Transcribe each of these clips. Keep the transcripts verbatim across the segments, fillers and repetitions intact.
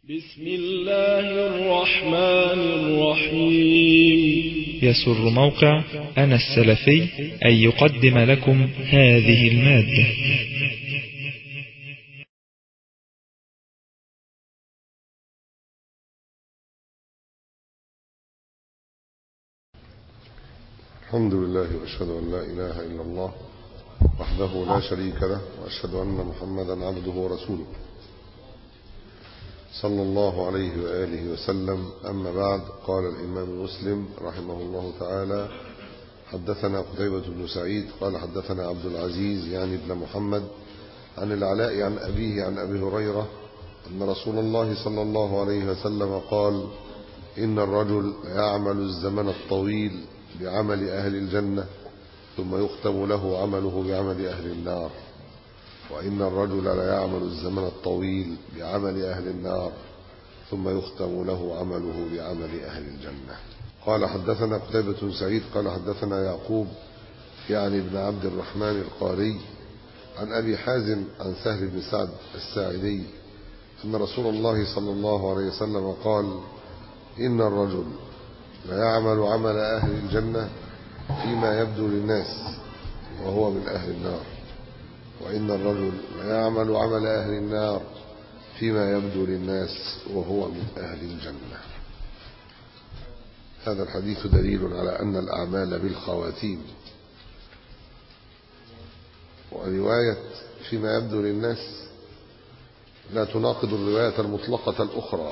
بسم الله الرحمن الرحيم. يسر موقع أنا السلفي أن يقدم لكم هذه المادة. الحمد لله وأشهد أن لا إله إلا الله وحده لا شريك له، وأشهد أن محمدا عبده ورسوله صلى الله عليه وآله وسلم. أما بعد، قال الإمام مسلم رحمه الله تعالى: حدثنا قتيبة بن سعيد قال حدثنا عبد العزيز يعني ابن محمد عن العلاء عن أبيه عن أبي هريرة أن رسول الله صلى الله عليه وسلم قال: إن الرجل يعمل الزمن الطويل بعمل أهل الجنة ثم يختم له عمله بعمل أهل النار، وإن الرجل لا يعمل الزمن الطويل بعمل أهل النار ثم يختم له عمله بعمل أهل الجنة. قال حدثنا قتيبة بن سعيد قال حدثنا يعقوب يعني ابن عبد الرحمن القاري عن أبي حازم عن سهل بن سعد الساعدي أن رسول الله صلى الله عليه وسلم قال: إن الرجل لا يعمل عمل أهل الجنة فيما يبدو للناس وهو من أهل النار، وإن الرجل لا يعمل عمل أهل النار فيما يبدو للناس وهو من أهل الجنة. هذا الحديث دليل على أن الأعمال بالخواتيم، ورواية فيما يبدو للناس لا تناقض الرواية المطلقة الأخرى: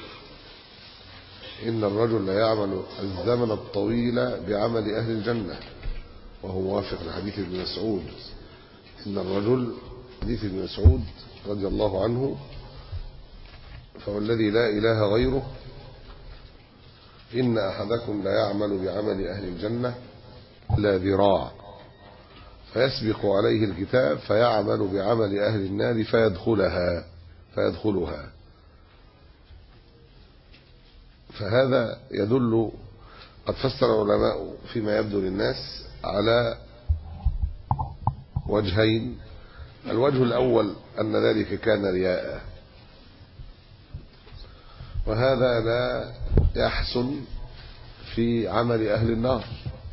إن الرجل لا يعمل الزمن الطويل بعمل أهل الجنة، وهو موافق لحديث ابن مسعود. إن الرجل حديث ابن مسعود رضي الله عنه: فهو الذي لا إله غيره إن أحدكم لا يعمل بعمل أهل الجنة لا ذراع فيسبق عليه الكتاب فيعمل بعمل أهل النار فيدخلها فيدخلها فهذا يدل، قد فسر العلماء فيما يبدو للناس على وجهين. الوجه الأول أن ذلك كان رياء، وهذا لا يحسن في عمل أهل النار،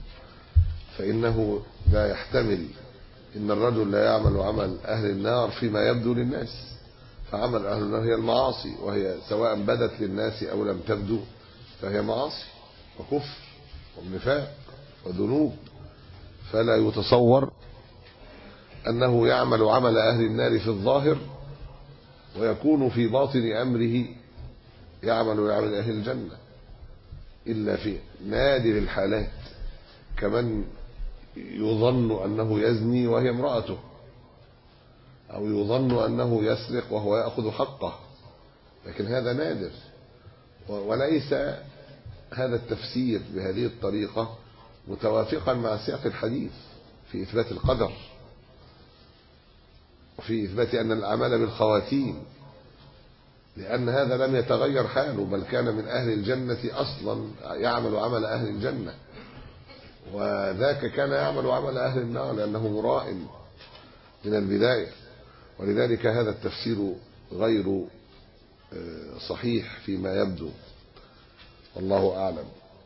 فإنه لا يحتمل إن الرجل لا يعمل عمل أهل النار فيما يبدو للناس، فعمل أهل النار هي المعاصي، وهي سواء بدت للناس أو لم تبدو فهي معاصي وكفر ونفاق وذنوب، فلا يتصور أنه يعمل عمل أهل النار في الظاهر ويكون في باطن أمره يعمل عمل أهل الجنة، إلا في نادر الحالات، كمن يظن أنه يزني وهي امرأته، أو يظن أنه يسرق وهو يأخذ حقه، لكن هذا نادر. وليس هذا التفسير بهذه الطريقة متوافقا مع سياق الحديث في إثبات القدر وفي إثبات أن الأعمال بالخواتيم، لأن هذا لم يتغير حاله، بل كان من أهل الجنة أصلا يعمل عمل أهل الجنة، وذاك كان يعمل عمل أهل النار لأنه مراء من البداية. ولذلك هذا التفسير غير صحيح فيما يبدو، والله أعلم.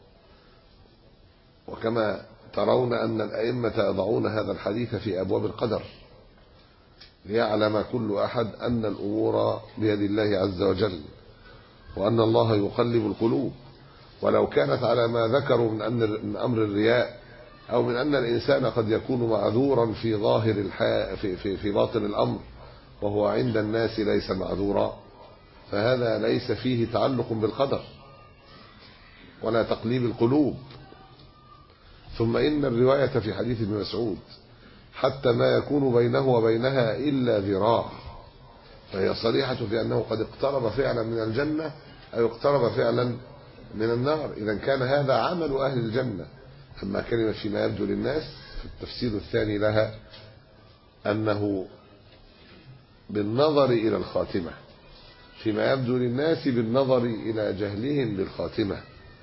وكما ترون أن الأئمة يضعون هذا الحديث في أبواب القدر ليعلم كل أحد أن الأمور بيد الله عز وجل، وأن الله يقلب القلوب. ولو كانت على ما ذكروا من أن من أمر الرياء، أو من أن الإنسان قد يكون معذورا في ظاهر الحا في في في باطن الأمر وهو عند الناس ليس معذورا، فهذا ليس فيه تعلق بالقدر ولا تقليب القلوب. ثم إن الرواية في حديث ابن مسعود حتى ما يكون بينه وبينها إلا ذراع، فهي صريحة في أنه قد اقترب فعلا من الجنة أو اقترب فعلا من النار، إذا كان هذا عمل أهل الجنة. أما كلمة فيما يبدو للناس، التفسير الثاني لها أنه بالنظر إلى الخاتمة، فيما يبدو للناس بالنظر إلى جهلهم بالخاتمة،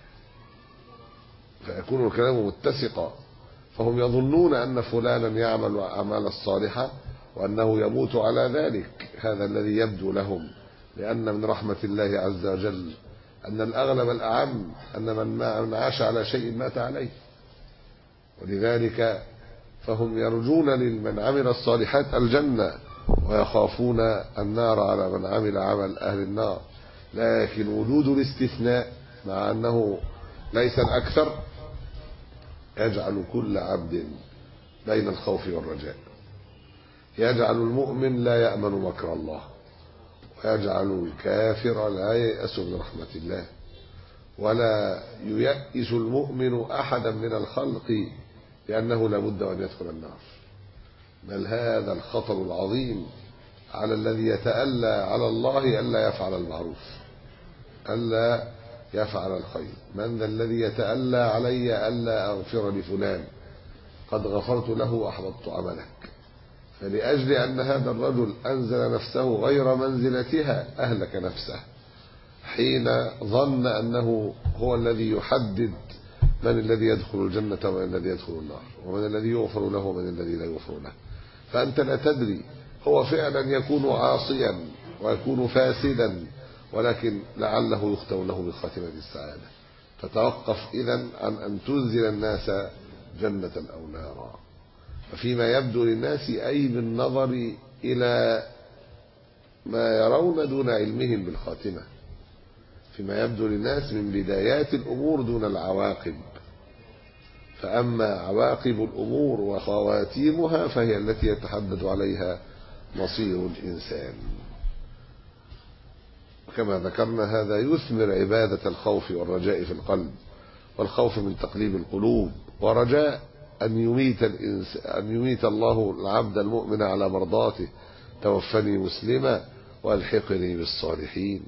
فيكون الكلام متسقا، فهم يظنون أن فلانا يعمل أعمال الصالحة وأنه يموت على ذلك، هذا الذي يبدو لهم لأن من رحمة الله عز وجل أن الأغلب الأعم أن من عاش على شيء مات عليه، ولذلك فهم يرجون لمن عمل الصالحات الجنة ويخافون النار على من عمل عمل أهل النار. لكن وجود الاستثناء مع أنه ليس الأكثر يجعل كل عبد بين الخوف والرجاء، يجعل المؤمن لا يأمن مكر الله، ويجعل الكافر لا ييأس من رحمة الله، ولا ييأس المؤمن أحدا من الخلق لأنه لابد أن يدخل النار. بل هذا الخطر العظيم على الذي يتألى على الله ألا يفعل المعروف، ألا يفعل الخير. من ذا الذي يتألى علي ألا أغفر لفلان قد غفرت له وأحبطت عملك؟ فلأجل أن هذا الرجل أنزل نفسه غير منزلتها أهلك نفسه حين ظن أنه هو الذي يحدد من الذي يدخل الجنة ومن الذي يدخل النار، ومن الذي يغفر له ومن الذي لا يغفر له. فأنت لا تدري، هو فعلا يكون عاصيا ويكون فاسدا، ولكن لعله يختم له بخاتمة السعادة. فتوقف إذن عن أن تنزل الناس جنة أو نارا. ففيما يبدو للناس أي بالنظر إلى ما يرون دون علمهم بالخاتمة، فيما يبدو للناس من بدايات الأمور دون العواقب. فأما عواقب الأمور وخواتيمها فهي التي يتحدد عليها مصير الإنسان. كما ذكرنا هذا يثمر عبادة الخوف والرجاء في القلب، والخوف من تقليب القلوب، ورجاء أن يميت, أن يميت الله العبد المؤمن على مرضاته. توفني مسلما والحقني بالصالحين.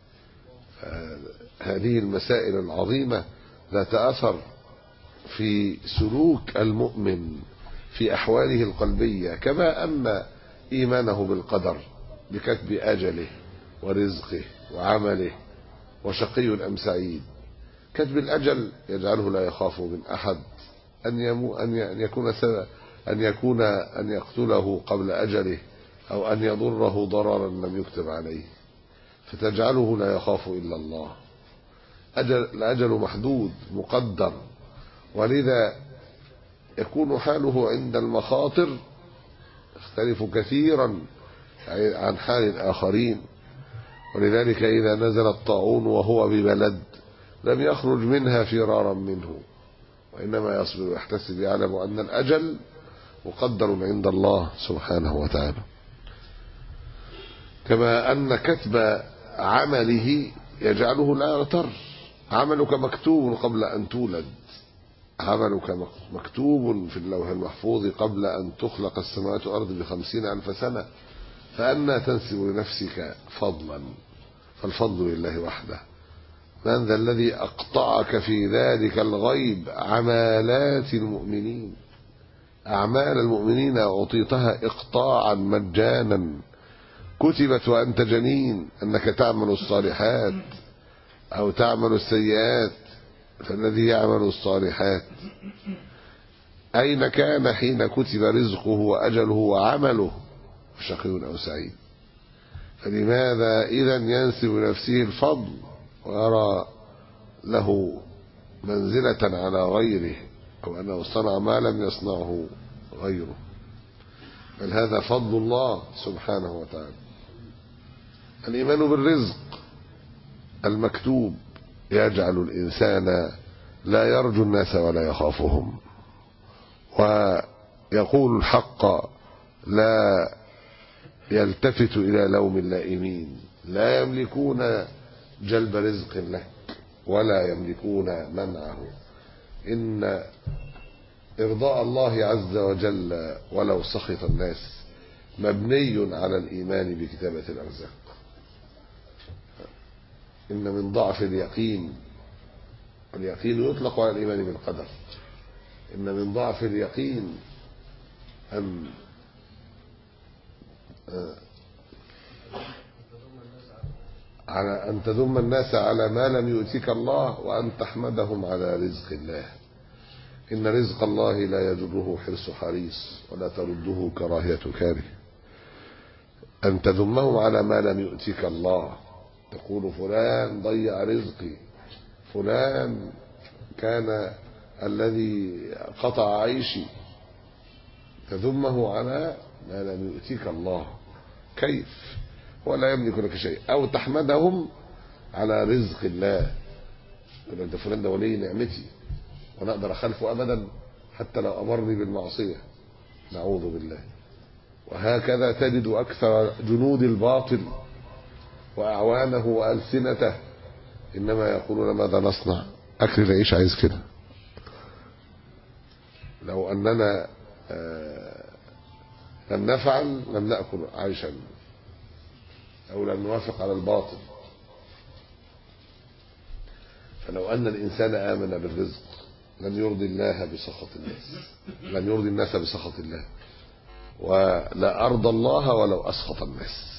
هذه المسائل العظيمة ذات أثر في سلوك المؤمن في أحواله القلبية، كما أن إيمانه بالقدر بكتب أجله ورزقه وعمله وشقي أم سعيد. كتب الأجل يجعله لا يخاف من أحد أن يمو أن يكون سبب أن يكون أن يقتله قبل أجله أو أن يضره ضررا لم يكتب عليه، فتجعله لا يخاف إلا الله. أجل الأجل محدود مقدر، ولذا يكون حاله عند المخاطر يختلف كثيرا عن حال الآخرين. ولذلك إذا نزل الطاعون وهو ببلد لم يخرج منها فرارا منه، وإنما يصبر ويحتسب يعلم أن الأجل مقدر عند الله سبحانه وتعالى. كما أن كتب عمله يجعله لا يغتر. عملك مكتوب قبل أن تولد، عملك مكتوب في اللوح المحفوظ قبل أن تخلق السماوات والأرض بخمسين ألف سنة. فأنا تنسب لنفسك فضلا؟ فالفضل لله وحده. من ذا الذي أقطعك في ذلك الغيب عمالات المؤمنين؟ أعمال المؤمنين أعطيتها إقطاعا مجانا، كتبت وأنت جنين أنك تعمل الصالحات أو تعمل السيئات. فالذي يعمل الصالحات أين كان حين كتب رزقه وأجله وعمله؟ شقي أو سعيد. فلماذا إذن ينسب نفسه الفضل ويرى له منزلة على غيره، أو أنه صنع ما لم يصنعه غيره؟ بل هذا فضل الله سبحانه وتعالى. الإيمان بالرزق المكتوب يجعل الإنسان لا يرجو الناس ولا يخافهم، ويقول الحق لا يلتفت إلى لوم اللائمين. لا يملكون جلب رزق لك ولا يملكون منعه. إن إرضاء الله عز وجل ولو سخط الناس مبني على الإيمان بكتابة الأرزاق. إن من ضعف اليقين، اليقين يطلق على الإيمان بالقدر، إن من ضعف اليقين أن على أن تذم الناس على ما لم يؤتك الله، وأن تحمدهم على رزق الله. إن رزق الله لا يجره حرص حريص ولا ترده كراهية كاره. أن تذمهم على ما لم يؤتك الله، تقول فلان ضيع رزقي، فلان كان الذي قطع عيشي، تذمه على ما لم يؤتك الله، كيف ولا يملك لك شيء. أو تحمدهم على رزق الله، يقول أنت فلان ده ولي نعمتي وأنا أقدر أخالفه أبدا حتى لو أمرني بالمعصية، نعوذ بالله. وهكذا تجد أكثر جنود الباطل وأعوانه وألسنته إنما يقولون ماذا نصنع، أكل العيش عايز كده. لو أننا لم نفعل لم نأكل عيشا أو لم نوافق على الباطل. فلو أن الإنسان آمن بالرزق لن يرضي الله بسخط الناس، لن يرضي الناس بسخط الله، ولا أرضى الله ولو أسخط الناس.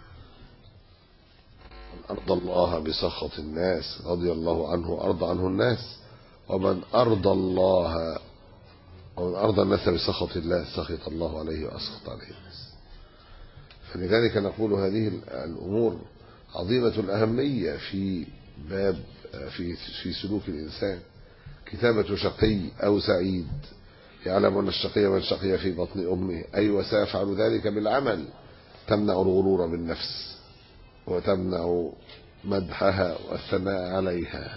من أرضى الله بسخط الناس رضي الله عنه أرضى عنه الناس، ومن أرضى الله ومن أرضى الناس بسخط الله سخط الله عليه وأسخط عليه الناس. فلذلك نقول هذه الأمور عظيمة الأهمية في باب في في سلوك الإنسان. كتابة شقي أو سعيد، يعلم أن الشقي من شقي في بطن أمه، أي وسيفعل ذلك بالعمل، تمنع الغرور بالنفس وتمنع مدحها والثناء عليها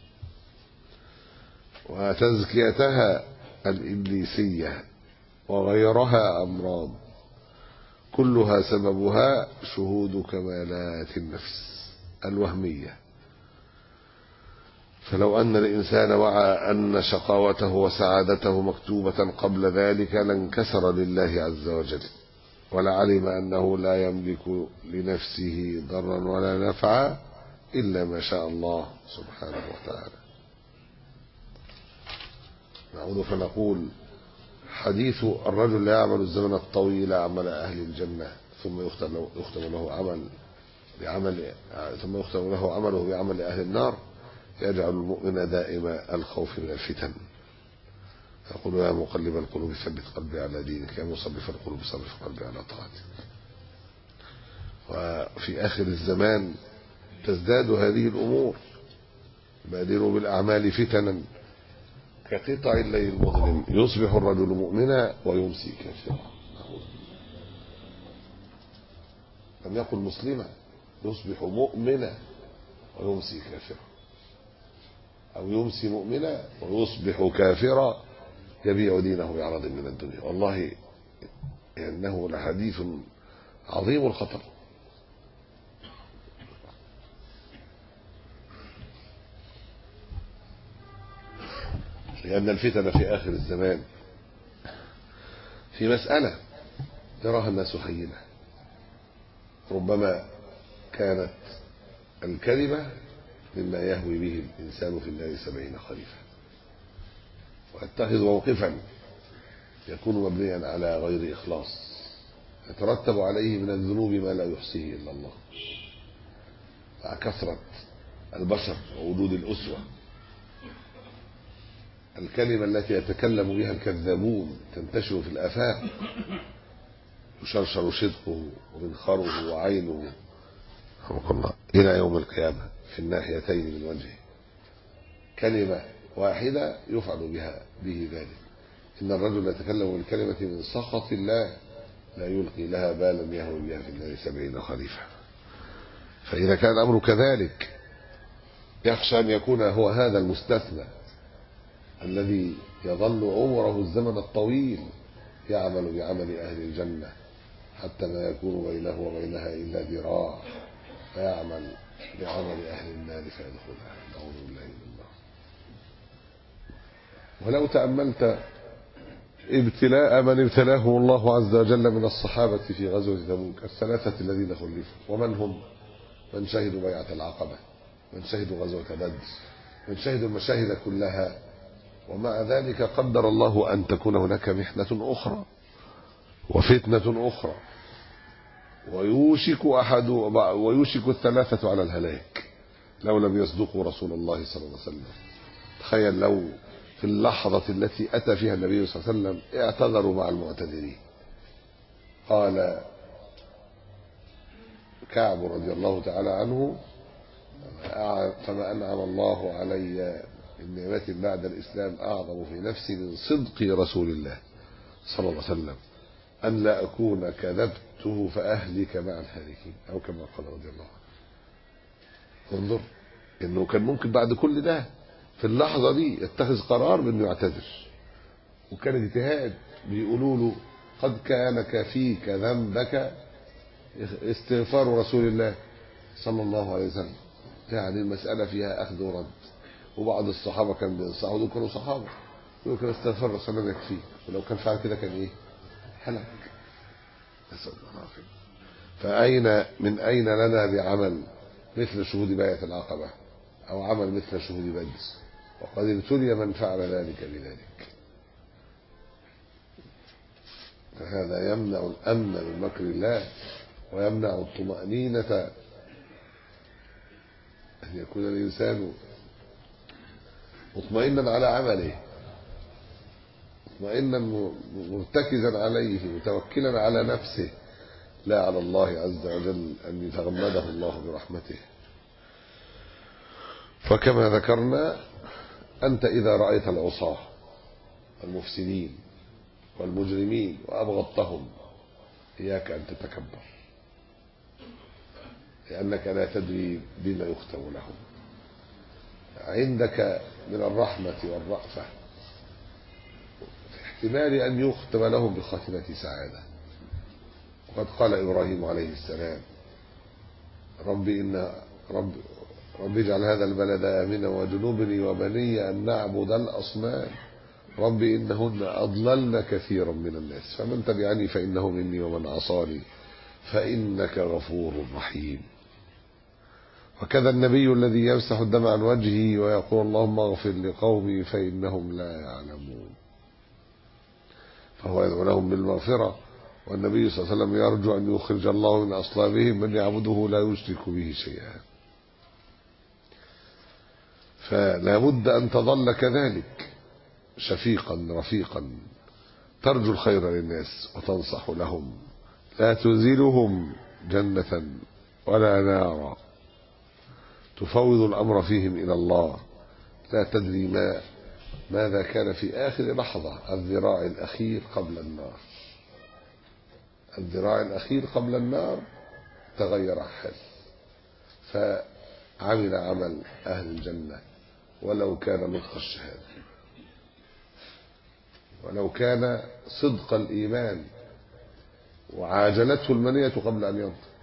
وتزكيتها الإبليسية وغيرها أمراض كلها سببها شهود كمالات النفس الوهمية. فلو أن الإنسان وعى أن شقاوته وسعادته مكتوبة قبل ذلك لانكسر لله عز وجل، ولعلم أنه لا يملك لنفسه ضرا ولا نفعا إلا ما شاء الله سبحانه وتعالى. نعود فنقول حديث الرجل لا يعمل الزمن الطويل عمل أهل الجنة ثم يختم له عمل بعمل ثم يختم له عمله بعمل أهل النار يجعل المؤمن دائم الخوف من الفتن. يقول يا مقلب القلوب ثبت قلبي على دينك، يا مصرف القلوب صرف قلبي على طاعتك. وفي آخر الزمان تزداد هذه الأمور، بادروا بالأعمال فتنا كقطع الليل المظلم، يصبح الرجل مؤمنا ويمسي كافرا. لم يقل مسلما، يصبح مؤمنا ويمسي كافرا، أو يمسي مؤمنا ويصبح كافرا يبيع دينه بعرض من الدنيا. والله إنه لحديث عظيم الخطر. لأن الفتن في آخر الزمان في مسألة يراها الناس هينة، ربما كانت الكلمة مما يهوي به الإنسان في النار سبعين خريفا، ويتخذ موقفا يكون مبنيا على غير إخلاص يترتب عليه من الذنوب ما لا يحصيه إلا الله، مع كثرة البشر ووجود الأسوة. الكلمة التي يتكلم بها الكذابون تنتشر في الآفاق، يشرشر صدقه ومنخره وعينه الله إلى يوم القيامة في الناحيتين من وجهه. كلمة واحدة يفعل بها به ذلك. إن الرجل يتكلم بالكلمة من سخط الله لا يلقي لها بالا يهوي بها في النار سبعين خريفا. فإذا كان الأمر كذلك يخشى أن يكون هو هذا المستثنى الذي يظل عمره الزمن الطويل يعمل بعمل أهل الجنة حتى ما يكون بينه وبينها إلا ذراع، فيعمل بعمل أهل النار فيدخلها، نعوذ بالله من النار. ولو تأملت ابتلاء من ابتلاهم الله عز وجل من الصحابة في غزوة تبوك الثلاثة الذين خلفوا، ومن هم؟ من شهدوا بيعة العقبة، من شهدوا غزوة بدر، من شهدوا المشاهد كلها، ومع ذلك قدر الله أن تكون هناك محنة أخرى وفتنة أخرى، ويوشك أحد ويوشك الثلاثة على الهلاك لو لم يصدقوا رسول الله صلى الله عليه وسلم. تخيل لو في اللحظة التي أتى فيها النبي صلى الله عليه وسلم اعتذروا مع المعتذرين، قال كعب رضي الله تعالى عنه فما أنعم الله علي من نعمة بعد الإسلام أعظم في نفسي من صدق رسول الله صلى الله عليه وسلم أن لا أكون كذبته فأهلك مع الهالكين، أو كما قال رضي الله عنه. انظر إنه كان ممكن بعد كل ده في اللحظة دي يتخذ قرار بأنه يعتذر، وكان اجتهاد بيقولوا له قد كان كفيك ذنبك استغفار رسول الله صلى الله عليه وسلم. يعني المسألة فيها أخذ ورد، وبعض الصحابة كان بينصحوا، دول كانوا صحابة، دول كانوا استغفار رسول الله يكفيه، ولو كان فعل كده كان إيه؟ هلك. نسأل الله العافية. فأين من أين لنا بعمل مثل شهود بيعة العقبة أو عمل مثل شهود بدر؟ وقد ابتلي من فعل ذلك بذلك. فهذا يمنع الأمن من مكر الله، ويمنع الطمأنينة، أن يكون الإنسان مطمئنا على عمله، مطمئنا مرتكزا عليه، متوكلا على نفسه لا على الله عز وجل أن يتغمده الله برحمته. فكما ذكرنا أنت إذا رأيت العصاة المفسدين والمجرمين وأبغضتهم إياك أن تتكبر، لأنك لا تدري بما يختم لهم. عندك من الرحمة والرأفة في احتمال أن يختم لهم بخاتمة سعادة. وقد قال إبراهيم عليه السلام رب إن رب رب اجعل هذا البلد آمنا وجنوبني وبني أن نعبد الأصنام رب إنهن أضللن كثيرا من الناس فمن تبعني فإنه مني ومن عصاني فإنك غفور رحيم. وكذا النبي الذي يمسح الدم عن وجهه ويقول اللهم اغفر لقومي فإنهم لا يعلمون، فهو يدعو لهم بالمغفرة. والنبي صلى الله عليه وسلم يرجو أن يخرج الله من أصلابهم من يعبده لا يشرك به شيئا. فلا بد أن تظل كذلك شفيقا رفيقا، ترجو الخير للناس وتنصح لهم، لا تنزلهم جنة ولا نارا، تفوض الأمر فيهم إلى الله. لا تدري ما ماذا كان في آخر لحظة، الذراع الأخير قبل النار، الذراع الأخير قبل النار تغير حال، فعمل عمل أهل الجنة ولو كان نطق الشهادة، ولو كان صدق الإيمان وعاجلته المنية قبل أن ينطق،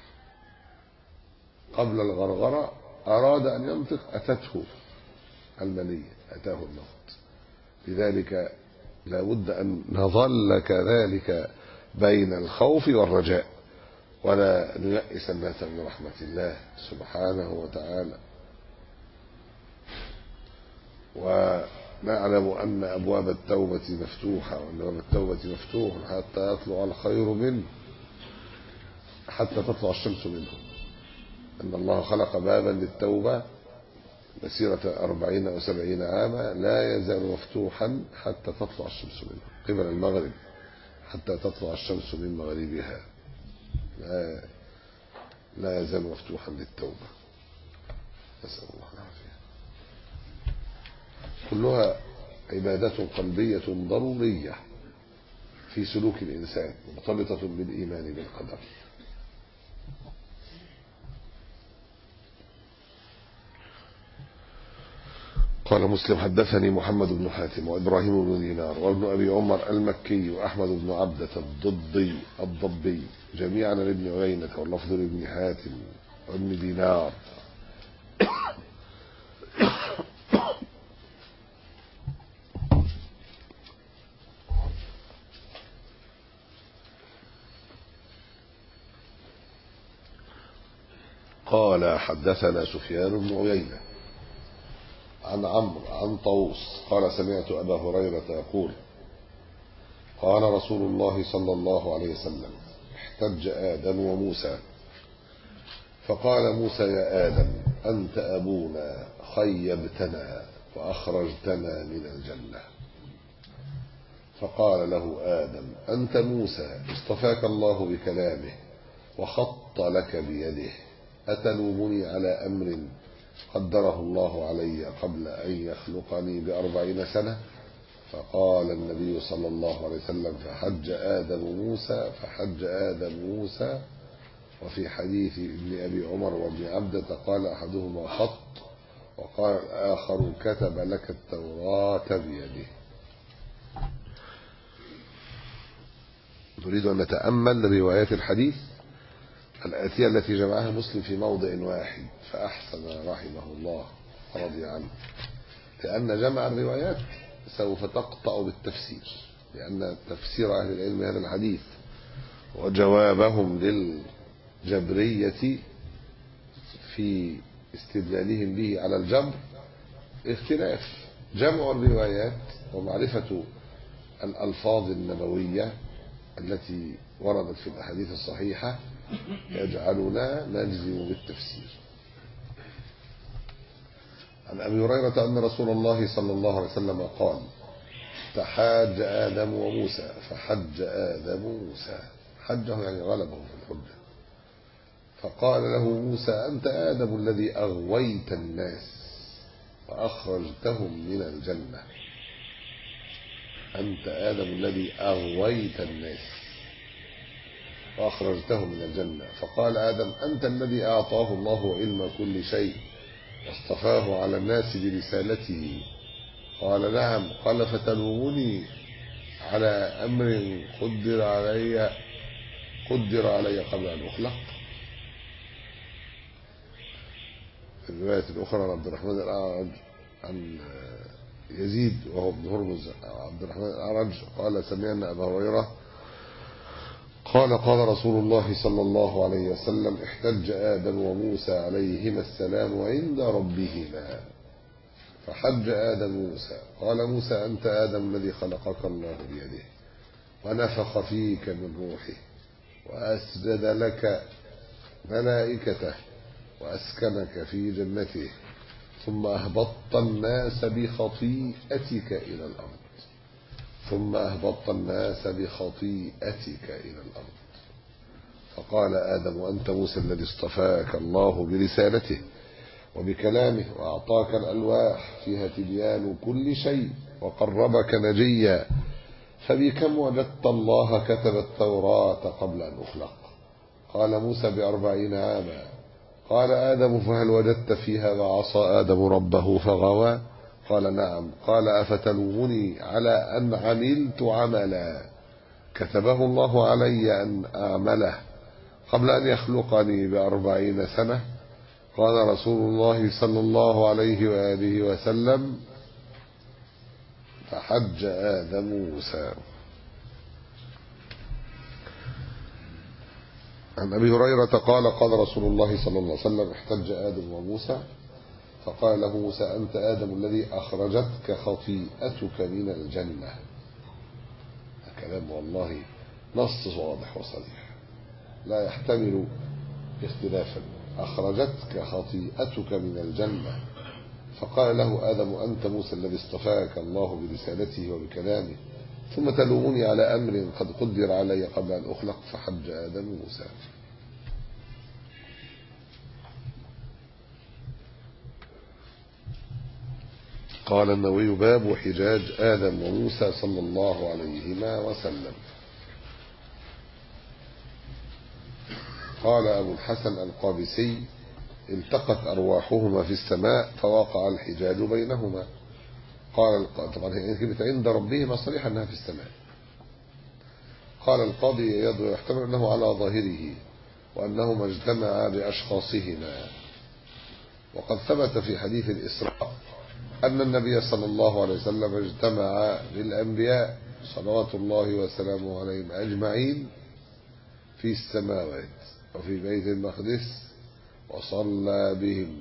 قبل الغرغرة أراد أن ينطق أتته المنية، أتاه الموت. لذلك لا بد أن نظل كذلك بين الخوف والرجاء، ولا نيأس الناس من رحمة الله سبحانه وتعالى. ونعلم أن أبواب التوبة مفتوحة، وأن أبواب التوبة مفتوح حتى يطلع الخير منه، حتى تطلع الشمس منه. أن الله خلق بابا للتوبة مسيرة أربعين أو سبعين عاما لا يزال مفتوحا حتى تطلع الشمس منه قبل المغرب، حتى تطلع الشمس من مغربها، لا, لا يزال مفتوحا للتوبة. نسأل الله العافية. كلها عبادة قلبية ضرورية في سلوك الإنسان، مرتبطة بالإيمان بالقدر. قال مسلم حدثني محمد بن حاتم وإبراهيم بن دينار وابن أبي عمر المكي وأحمد بن عبدة الضبي الضبي جميعا عن ابن عيينة واللفظ لابن حاتم وابن دينار قال حدثنا سفيان بن عيينة عن عمرو عن طاووس قال سمعت أبا هريرة يقول قال رسول الله صلى الله عليه وسلم احتج آدم وموسى فقال موسى يا آدم أنت أبونا خيبتنا وأخرجتنا من الجنة. فقال له آدم أنت موسى اصطفاك الله بكلامه وخط لك بيده أتلومني على أمر قدره الله علي قبل أن يخلقني بأربعين سنة؟ فقال النبي صلى الله عليه وسلم فحج آدم موسى فحج آدم موسى. وفي حديث ابن أبي عمر وابن عبدة قال أحدهما خط وقال الآخر كتب لك التوراة بيده. نريد أن نتأمل روايات الحديث الآتية التي جمعها مسلم في موضع واحد فأحسن رحمه الله رضي عنه، لأن جمع الروايات سوف تقطع بالتفسير، لأن تفسير أهل العلم هذا الحديث وجوابهم للجبرية في استدلالهم به على الجبر اختلاف. جمع الروايات ومعرفة الألفاظ النبوية التي وردت في الأحاديث الصحيحة يجعلنا نجزم بالتفسير. عن أبي هريرة أن رسول الله صلى الله عليه وسلم قال تحاج آدم وموسى فحج آدم موسى. حجه يعني غلبه في الحجة. فقال له موسى أنت آدم الذي أغويت الناس وأخرجتهم من الجنة. أنت آدم الذي أغويت الناس وأخرجتهم من الجنة. فقال آدم أنت الذي أعطاه الله علم كل شيء واصطفاه على الناس برسالته. قال نعم. قال فتلومني على أمر قدر علي قدر علي قبل أن أخلق. في الرواية الأخرى عبد الرحمن الأعرج عن يزيد وهو ابن هرمز عبد الرحمن الأعرج قال سمعنا أبا هريرة قال قال رسول الله صلى الله عليه وسلم احتج آدم وموسى عليهما السلام عند ربهما فحج آدم موسى. قال موسى أنت آدم الذي خلقك الله بيده ونفخ فيك من روحه وأسجد لك ملائكته وأسكنك في جنته ثم أهبطت الناس بخطيئتك إلى الأرض ثم أهبطت الناس بخطيئتك إلى الأرض. فقال آدم أنت موسى الذي اصطفاك الله برسالته وبكلامه وأعطاك الألواح فيها تبيان كل شيء وقربك نجيا فبكم وجدت الله كتب التوراة قبل أن أخلق؟ قال موسى بأربعين عاما. قال آدم فهل وجدت فيها وعصى آدم ربه فغوى؟ قال نعم. قال أفتلومني على أن عملت عملا كتبه الله علي أن أعمله قبل أن يخلقني بأربعين سنة؟ قال رسول الله صلى الله عليه وآله وسلم فحج آدم موسى. عن أبي هريرة قال قال رسول الله صلى الله عليه وسلم احتج آدم وموسى فقال له موسى أنت آدم الذي أخرجتك خطيئتك من الجنة. كلام والله نص واضح وصريح لا يحتمل اختلافا. أخرجتك خطيئتك من الجنة. فقال له آدم أنت موسى الذي اصطفاك الله برسالته وبكلامه ثم تلومني على أمر قد قدر علي قبل أن أخلق؟ فحج آدم موسى. قال النووي باب حجاج آدم وموسى صلى الله عليهما وسلم. قال أبو الحسن القابسي التقت أرواحهما في السماء فوقع الحجاج بينهما. قال طبعا هي كلمة عند ربهما صريحة أنها في السماء. قال القاضي يحتمل أنه على ظاهره وأنهما اجتمعا بأشخاصهما. وقد ثبت في حديث الإسراء أن النبي صلى الله عليه وسلم اجتمع بالأنبياء صلوات الله وسلامه عليهم أجمعين في السماوات وفي بيت المقدس وصلى بهم.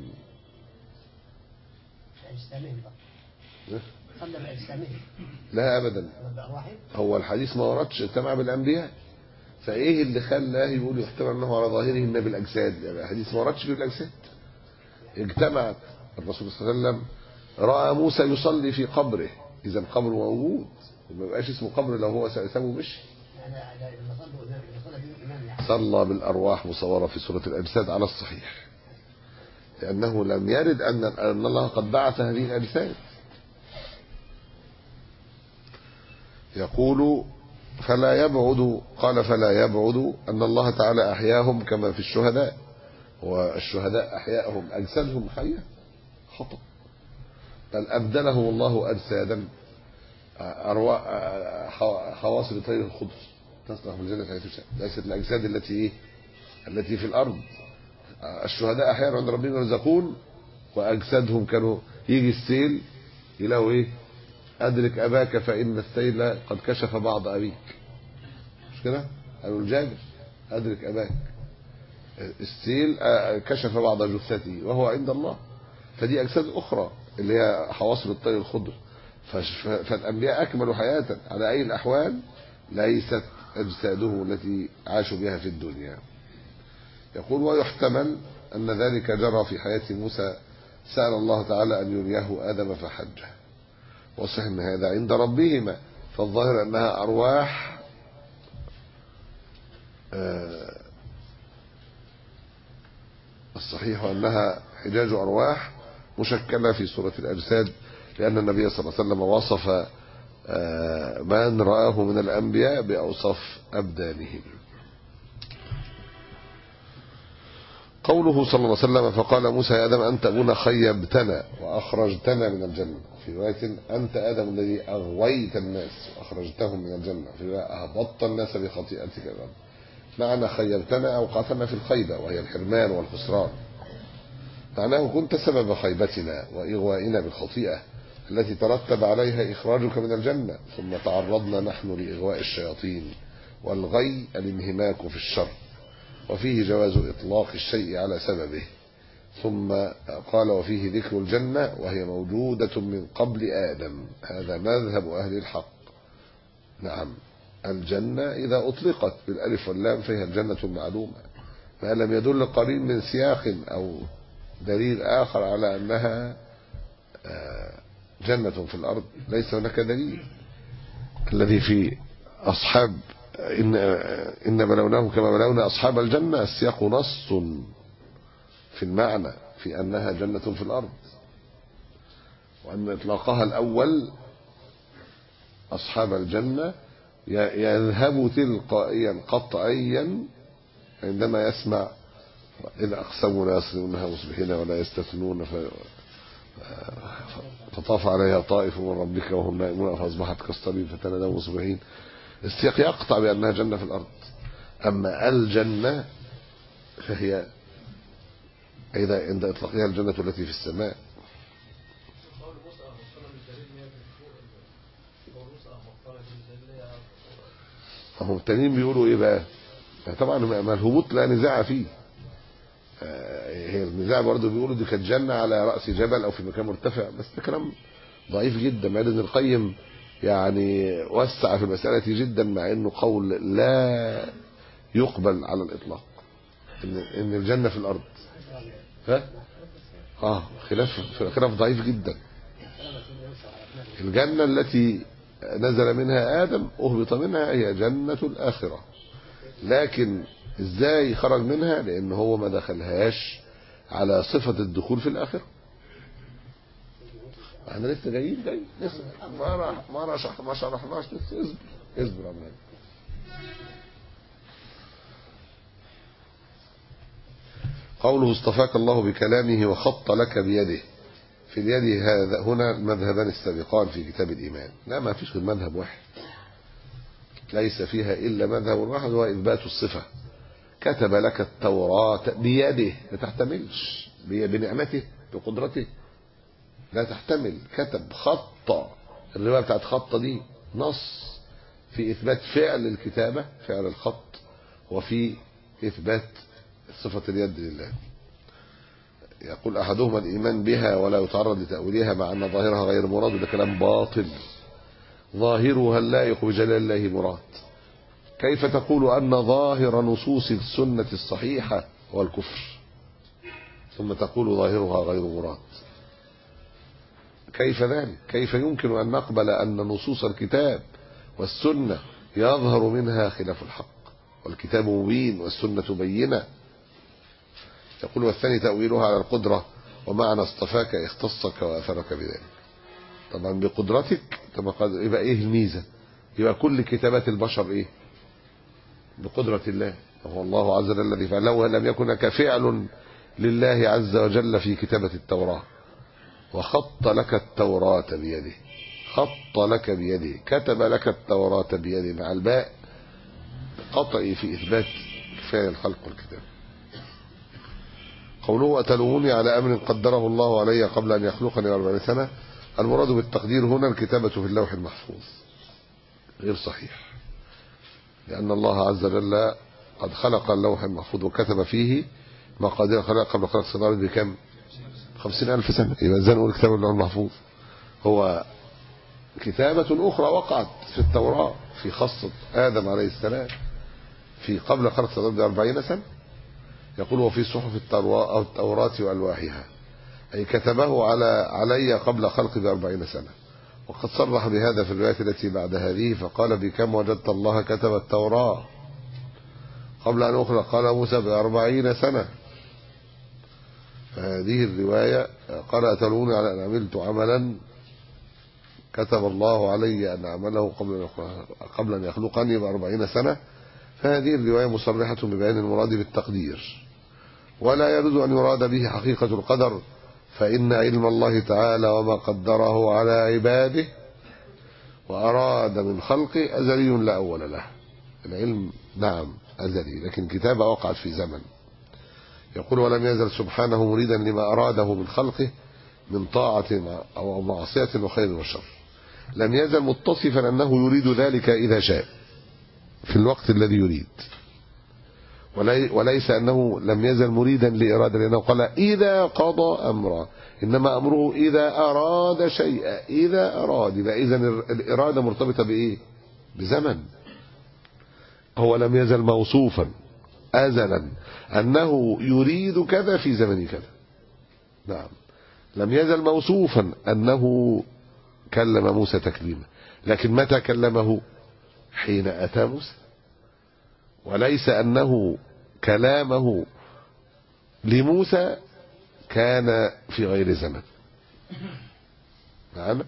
لا أبدا هو الحديث ما وردش اجتمع بالأنبياء فإيه اللي خلاه يقول يحتمل أنه على ظاهره إن بالأجساد؟ يعني الحديث ما وردش في الأجساد. اجتمعت الرسول صلى الله عليه وسلم رأى موسى يصلي في قبره إذا القبر موجود وما يبقاش اسمه قبر لو هو سابه مشي. صلى بالأرواح مصورة في سورة الأجساد على الصحيح، لأنه لم يرد أن أن الله قد بعث هذه الأجساد. يقول فلا يبعد، قال فلا يبعد أن الله تعالى أحياهم كما في الشهداء. والشهداء أحياءهم أجسادهم حية؟ خطأ، بل أبدلهم الله أجسادا خواص لطير الخضر تصلح بالجنة حيث تشاء، ليست الأجساد التي التي في الأرض. الشهداء أحيانا عند ربهم يرزقون، وأجسادهم كانوا يجي السيل يلاقوا إيه؟ أدرك أباك فإن السيل قد كشف بعض أبيك، مش كده؟ قالوا الجابر أدرك أباك، السيل كشف بعض جثته وهو عند الله. فدي أجساد أخرى اللي هي حواصل الطير الخضر. فالأنبياء أكملوا حياة على أي الأحوال ليست أجسادهم التي عاشوا بها في الدنيا. يقول ويحتمل أن ذلك جرى في حياة موسى، سأل الله تعالى أن يريه آدم فحجه، وصح أن هذا عند ربهما، فالظاهر أنها أرواح آه الصحيح أنها حجاج أرواح مشكلة في صورة الأجساد، لأن النبي صلى الله عليه وسلم وصف آه من رآه من الأنبياء بأوصاف أبدانهم. قوله صلى الله عليه وسلم فقال موسى يا آدم أنت أبونا خيبتنا وأخرجتنا من الجنة، في رواية أنت آدم الذي أغويت الناس وأخرجتهم من الجنة، في رواية أهبطت الناس بخطيئتك الأرض. معنى خيبتنا أوقعتنا في الخيبة وهي الحرمان والخسران، معناه كنت سبب خيبتنا وإغوائنا بالخطيئة التي ترتب عليها إخراجك من الجنة، ثم تعرضنا نحن لإغواء الشياطين، والغي الانهماك في الشر، وفيه جواز إطلاق الشيء على سببه. ثم قال وفيه ذكر الجنة وهي موجودة من قبل آدم، هذا مذهب أهل الحق. نعم، الجنة إذا أطلقت بالألف واللام فهي الجنة المعلومة، ما لم يدل قرين من سياق أو دليل آخر على أنها جنة في الأرض ليس هناك دليل. الذي في أصحاب إن, إن بلوناهم كما بلونا أصحاب الجنة، السياق نص في المعنى في أنها جنة في الأرض، وأن إطلاقها الأول أصحاب الجنة يذهب تلقائيا قطعيا عندما يسمع إذا أقسموا لا يصرمونها مصبحين ولا يستثنون فطاف عليها طائف من ربك وهم نائمون فأصبحت كالصريم فتنادوا مصبحين. السياق يقطع بأنها جنة في الأرض. أما الجنة فهي إذا عند إطلاقها الجنة التي في السماء. هم التانيين بيقولوا إيه بقى؟ طبعا ما الهبوط لا نزاع فيه، هي النزاع برضه بيقولوا دي كانت جنة على رأس جبل أو في مكان مرتفع، بس ده كلام ضعيف جدا. مع ابن القيم يعني وسع في المسألة جدا، مع انه قول لا يقبل على الإطلاق ان ان الجنة في الأرض. ها اه خلاف خلاف ضعيف جدا. الجنة التي نزل منها آدم أهبط منها هي جنة الآخرة، لكن ازاي خرج منها؟ لأنه هو ما دخلهاش على صفة الدخول في الآخرة. احنا لسه جايين جاي لسه ما راح ما راح ما شرحناش لسه. اصبر اصبر يا مان. قوله اصطفاك الله بكلامه وخط لك بيده، في اليد هذا هنا المذهبان السابقان في كتاب الإيمان. لا، ما فيش غير مذهب واحد، ليس فيها إلا مذهب واحد وهو إثبات الصفة. كتب لك التوراة بيده، ما تحتملش بنعمته بقدرته، لا تحتمل. كتب خط، الرواية بتاعت خط دي نص في إثبات فعل الكتابة، فعل الخط، وفي إثبات صفة اليد لله. يقول أحدهما الإيمان بها ولا يتعرض لتأويلها مع أن ظاهرها غير مراد، ده كلام باطل. ظاهرها اللائق بجلال الله مراد. كيف تقول أن ظاهر نصوص السنة الصحيحة هو الكفر ثم تقول ظاهرها غير مراد؟ كيف ذلك؟ كيف يمكن أن نقبل أن نصوص الكتاب والسنة يظهر منها خلاف الحق؟ والكتاب مبين والسنة بينة. يقول والثاني تأويلها على القدرة ومعنى اصطفاك اختصك وأثرك بذلك. طبعا بقدرتك يبقى ايه الميزة؟ يبقى كل كتابات البشر ايه؟ بقدرة الله. هو الله عز وجل الذي فعل. لو لم يكن كفعل لله عز وجل في كتابة التوراة وخط لك التوراة بيده، خط لك بيده، كتب لك التوراة بيده مع الباء قطعي في إثبات كفاية الخلق والكتاب. قوله أتلوموني على أمر قدره الله علي قبل أن يخلقني أربعين سنة، المراد بالتقدير هنا الكتابة في اللوح المحفوظ، غير صحيح، لأن الله عز وجل قد خلق اللوح المحفوظ وكتب فيه مقادير الخلق قبل خلق السماوات بكم؟ خمسين ألف سنة. يبقى ازاي نقول كتاب اللوح المحفوظ؟ هو كتابة أخرى وقعت في التوراة في خاصة آدم عليه السلام في قبل خلق السماوات بأربعين سنة. يقول وفي صحف التوراة أو التوراة وألواحها، أي كتبه على علي قبل خلق بأربعين سنة. وقد صرح بهذا في الرواية التي بعد هذه فقال بكم وجدت الله كتب التوراة قبل أن أخلق؟ قال موسى بأربعين سنة. فهذه الرواية قال أتلوني على أن عملت عملا كتب الله علي أن أعمله قبل قبل أن يخلقني بأربعين سنة. فهذه الرواية مصرحة ببيان المراد بالتقدير، ولا يجوز أن يراد به حقيقة القدر، فإن علم الله تعالى وما قدره على عباده وأراد من خلقه أزلي لا أول له. العلم نعم أزلي، لكن كتابة وقعت في زمن. يقول ولم يزل سبحانه مريدا لما أراده من خلقه من طاعة أو معصية وخير وشر. لم يزل متصفا أنه يريد ذلك إذا شاء في الوقت الذي يريد، وليس أنه لم يزل مريدا لإرادة، لأنه قال إذا قضى أمرا، إنما أمره إذا أراد شيئا. إذا أراد، إذن الإرادة مرتبطة بإيه؟ بزمن. هو لم يزل موصوفا أزلا أنه يريد كذا في زمن كذا. نعم، لم يزل موصوفا أنه كلم موسى تكليما، لكن متى كلمه؟ حين أتى موسى، وليس أنه كلامه لموسى كان في غير زمن. معنا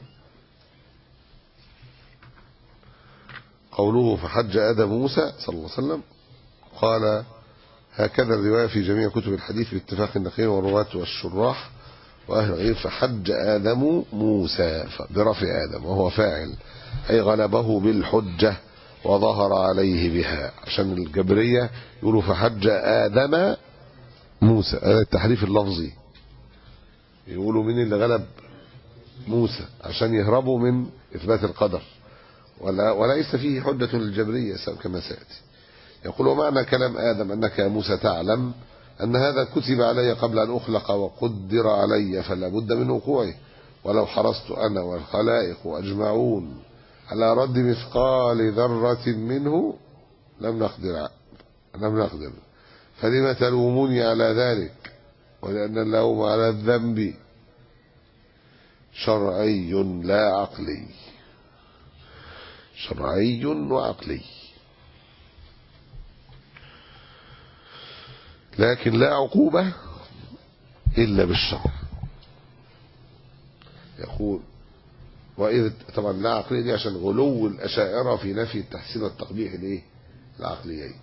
قوله فحج آدم موسى صلى الله عليه وسلم، قال هكذا الرواية في جميع كتب الحديث باتفاق النقيل والرواة والشراح وأهل العلم. فحج آدم موسى برفع آدم وهو فاعل، أي غلبه بالحجة وظهر عليه بها، عشان الجبرية يقولوا فحج آدم موسى، هذا التحريف اللفظي، يقولوا مين اللي غلب؟ موسى، عشان يهربوا من إثبات القدر، ولا وليس فيه حجة للجبرية كما سيأتي. يقول ومعنى كلام آدم أنك يا موسى تعلم أن هذا كتب علي قبل أن أخلق وقدر علي فلا بد من وقوعه، ولو حرصت أنا والخلائق أجمعون على رد مثقال ذرة منه لم نقدر لم نقدر فلما تلوموني على ذلك؟ ولأن اللوم على الذنب شرعي لا عقلي، شرعي وعقلي، لكن لا عقوبة إلا بالشرع. يقول وإذ طبعا لا عقلية دي عشان غلو الأشاعرة في نفي التحسين والتقبيح الايه العقليين.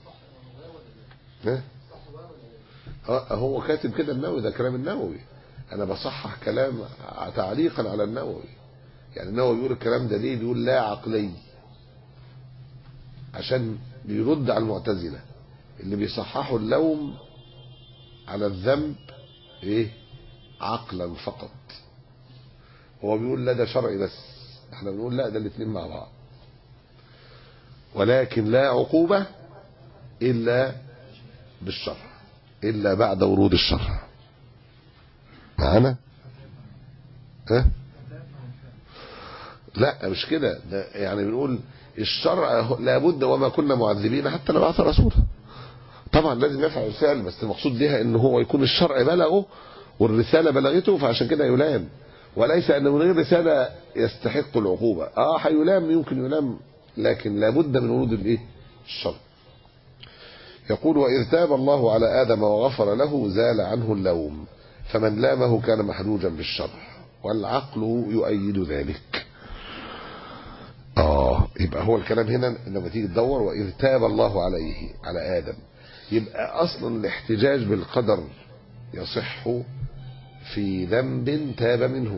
هو كاتب كده النووي، ده كلام النووي، أنا بصحح كلام تعليقا على النووي. يعني النووي بيقول الكلام ده ليه؟ بيقول لا عقلي عشان بيرد على المعتزلة اللي بيصححوا اللوم على الذنب ايه عقلا فقط. هو بيقول لا ده شرعي بس، احنا بنقول لا ده الاثنين مع بعض، ولكن لا عقوبة الا بالشرع، الا بعد ورود الشرع. معانا؟ ها؟ لا مش كده، ده يعني بنقول الشرع لابد وما كنا معذبين حتى نبعث رسولا. طبعا لازم يفعل رسالة، بس المقصود بها ان هو يكون الشرع بلغه والرسالة بلغته، فعشان كده يلام، وليس ان من غير رسالة يستحق العقوبة. اه هيلام، يمكن يلام، لكن لابد من ورود الايه الشرع. يقول وإذ تاب الله على آدم وغفر له زال عنه اللوم، فمن لامه كان محجوجا بالشرع، والعقل يؤيد ذلك. آه يبقى هو الكلام هنا لما تيجي تدور وإذ تاب الله عليه على آدم، يبقى أصلا الاحتجاج بالقدر يصح في ذنب تاب منه.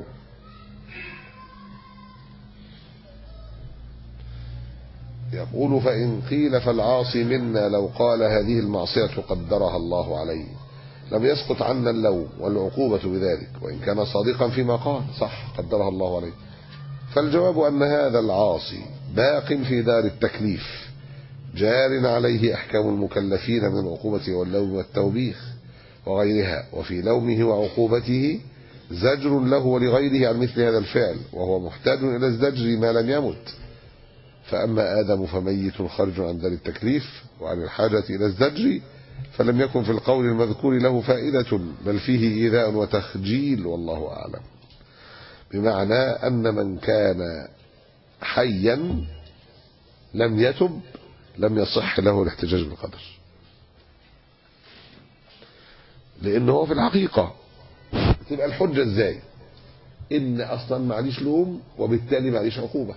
يقول فإن قيل فالعاصي منا لو قال هذه المعصية قدرها الله عليه لم يسقط عنا اللوم والعقوبة بذلك، وإن كان صادقا فيما قال صح قدرها الله عليه. فالجواب أن هذا العاصي باق في دار التكليف جار عليه أحكام المكلفين من العقوبة واللوم والتوبيخ وغيرها، وفي لومه وعقوبته زجر له ولغيره عن مثل هذا الفعل، وهو محتاج إلى الزجر ما لم يمت. فأما آدم فميت خرج عن دار التكليف وعن الحاجة إلى الزجر، فلم يكن في القول المذكور له فائدة، بل فيه إيذاء وتخجيل، والله أعلم. بمعنى أن من كان حيا لم يتب لم يصح له الاحتجاج بالقدر، لأنه هو في الحقيقة تبقى الحجة ازاي؟ إن أصلا معليش لوم وبالتالي معليش عقوبة،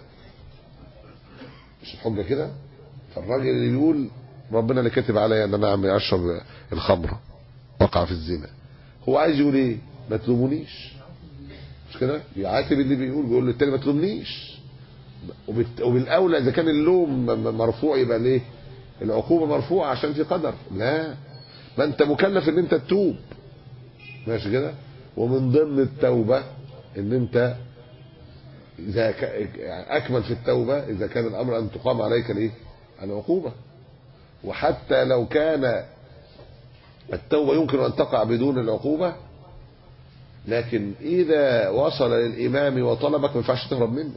مش الحجة كده؟ فالراجل اللي بيقول ربنا اللي كاتب عليا ان انا اعمل اشرب الخمره وقع في الزنا، هو عايز يقول ايه؟ ما تلومونيش، مش كده؟ بيعاتب اللي بيقول، بيقول للتاني ما تلومنيش. وبالاولى اذا كان اللوم مرفوع يبقى ليه العقوبه مرفوعه؟ عشان في قدر. لا، ما انت مكلف ان انت تتوب، ماشي كده؟ ومن ضمن التوبه ان انت اذا ك... يعني اكمل في التوبه اذا كان الامر ان تقام عليك الايه؟ العقوبه. وحتى لو كان التوبه يمكن ان تقع بدون العقوبه، لكن اذا وصل للامام وطلبك ما ينفعش تهرب منه.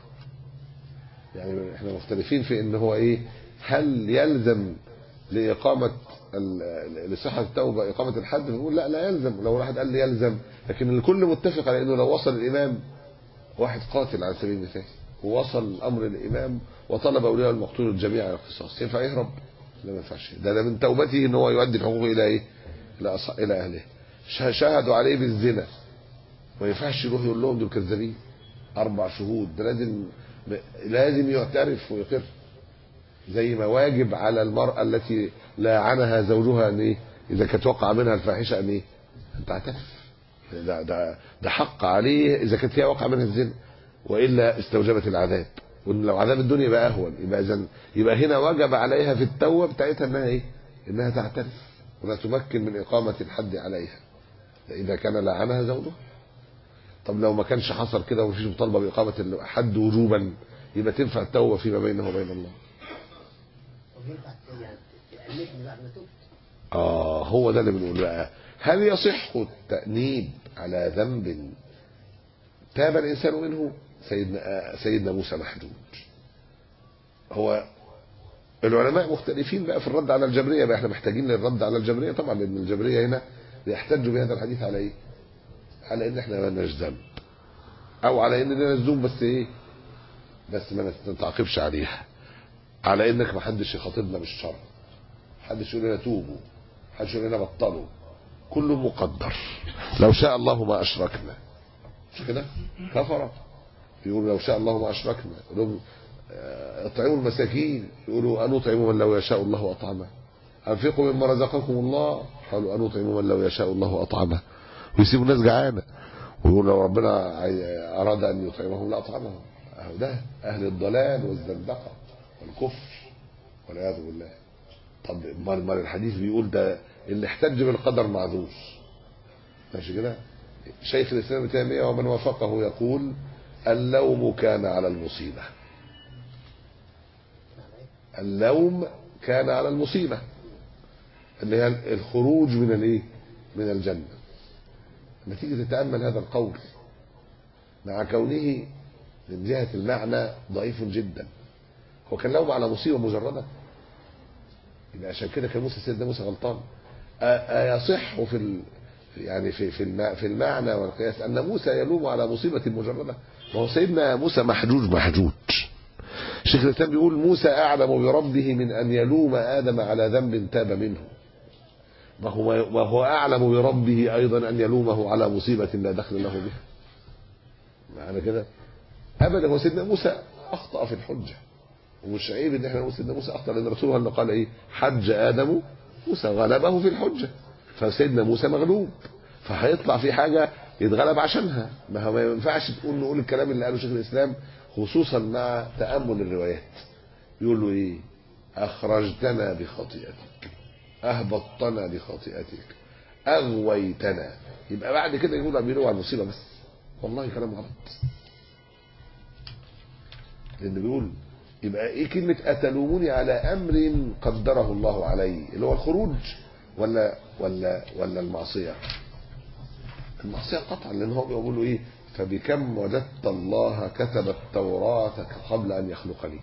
يعني احنا مختلفين في ان هو ايه، هل يلزم لاقامه لصحه التوبه اقامه الحد؟ بنقول لا لا يلزم. لو واحد قال لي يلزم، لكن الكل متفق على انه لو وصل الامام، واحد قاتل على سبيل المثال ووصل الامر للامام وطلب اولياء المقتول الجميع على القصاص، ينفع يهرب؟ لا ما ينفعش. ده, ده من توبته ان هو يؤدي الحقوق الى ايه؟ الى أص... الى اهله. شهدوا عليه بالزنا، ما ينفعش يروح يقول لهم دول كذابين. اربع شهود، ده لازم لازم يعترف ويقر. زي ما واجب على المراه التي لاعنها زوجها ان ايه؟ اذا كانت وقع منها الفاحشه ان ايه؟ ان تعترف. ده ده ده حق عليه اذا كانت هي وقع منها الزنا، والا استوجبت العذاب. وان لو عذاب الدنيا يبقى اهون، يبقى اذا يبقى هنا وجب عليها في التوبه بتاعتها انها ايه؟ انها تعترف ولا تمكن من اقامه الحد عليها اذا كان لعنها زوجها. طب لو ما كانش حصل كده ومفيش مطالبه باقامه الحد وجوبا، يبقى تنفع التوبه فيما بينه وبين الله. اه هو ده اللي بنقول بقى، هل يصح التأنيب على ذنب تاب الإنسان منه؟ سيدنا سيدنا موسى محجوج. هو العلماء مختلفين بقى في الرد على الجبرية بقى، احنا محتاجين للرد على الجبرية طبعا، لأن الجبرية هنا بيحتجوا بهذا الحديث على ايه؟ على ان احنا ما لناش ذنب، او على ان لنا الذنوب بس ايه؟ بس ما نتعاقبش عليها، على انك ما حدش يخاطبنا بالشر، حدش يقول لنا توبوا، حدش يقول لنا بطلوا، كله مقدر. لو شاء الله ما اشركنا، مش كده؟ كفر يقولوا لو شاء الله ما اشركنا. يقولوا اطعموا المساكين، يقولوا انطعم من لو يشاء الله اطعمه. انفقوا مما رزقكم الله، قالوا انطعم من لو يشاء الله اطعمه. ويسيبوا الناس جعانه ويقولوا لو ربنا اراد ان يطعمهم لاطعمهم. اهو ده اهل الضلال والزندقه والكفر والعياذ بالله. طب امال الحديث بيقول ده اللي احتج بالقدر معذور، ماشي كده؟ شيخ الاسلام ابن تيميه ومن وافقه يقول اللوم كان على المصيبه، اللوم كان على المصيبه اللي هي الخروج من الايه؟ من الجنه. لما تيجي تتامل هذا القول مع كونه من جهه المعنى ضعيف جدا، هو كان لوم على مصيبه مجرده؟ يبقى عشان كده كان موسى سيدنا موسى غلطان. أيصح في ال... يعني في في في المعنى والقياس ان موسى يلوم على مصيبه مجرده؟ ما هو سيدنا موسى محجوج محجوج شيخ الإسلام بيقول موسى أعلم بربه من أن يلوم آدم على ذنب تاب منه. ما هو وهو أعلم بربه أيضا أن يلومه على مصيبة لا دخل له بها. معنى كده أبدا. هو سيدنا موسى أخطأ في الحجة، ومش عيب إن احنا نقول سيدنا موسى أخطأ، لأن رسوله اللي قال إيه؟ حج آدم موسى غلبه في الحجة. فسيدنا موسى مغلوب، فهيطلع في حاجة يتغلب عشانها. ما هو ما ينفعش تقول نقول الكلام اللي قاله شيخ الإسلام، خصوصا مع تأمل الروايات. يقول له إيه؟ أخرجتنا بخطيئتك، أهبطتنا بخطيئتك، أغويتنا. يبقى بعد كده يقول أميروا على المصيبة بس. والله كلام غلط. لأنه بيقول يبقى إيه كلمة أتلوموني على أمر قدره الله علي، اللي هو الخروج ولا ولا ولا المعصية؟ المعصية قطعا، لأن هو بيقول له إيه؟ فبكم وجدت الله كتب التوراة قبل أن يخلقني؟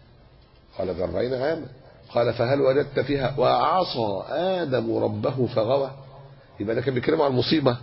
قال بأربعين عاما. قال فهل وجدت فيها وعصى آدم ربه فغوى؟ يبقى ده كان بيتكلموا على المصيبة،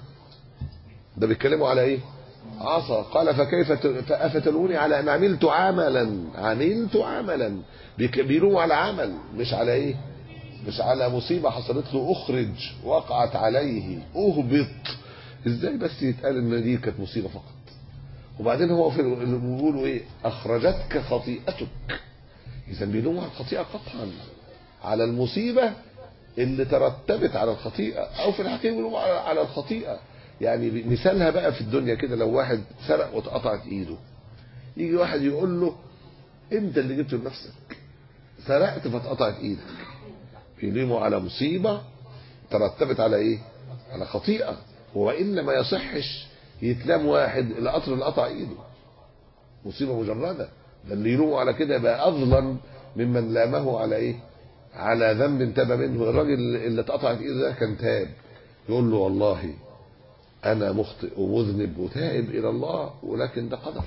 ده بيتكلموا على إيه؟ عصى. قال فكيف أفتلوني على أن عملت عملا عملت عملا بيلوموا على عمل، مش على إيه؟ مش على مصيبة حصلت له، أخرج وقعت عليه، أهبط. إزاي بس يتقال إن دي كانت مصيبة فقط؟ وبعدين هو في بيقولوا إيه؟ أخرجتك خطيئتك. إذا بيلوموا على الخطيئة قطعا، على المصيبة اللي ترتبت على الخطيئة، أو في الحقيقة بيلوموا على الخطيئة. يعني مثالها بقى في الدنيا كده، لو واحد سرق واتقطعت إيده، يجي واحد يقول له أنت اللي جبته لنفسك، سرقت فاتقطعت إيدك. بيلوموا على مصيبة ترتبت على إيه؟ على خطيئة. وإلا ما يصحش يتلام واحد القطر اللي قطع إيده، مصيبة مجردة. ده اللي يلوموا على كده بقى أظلم ممن لامه على إيه؟ على ذنب تاب منه. الراجل اللي اتقطعت إيده ده كان تاب، يقول له والله أنا مخطئ ومذنب وتائب إلى الله، ولكن ده قدر.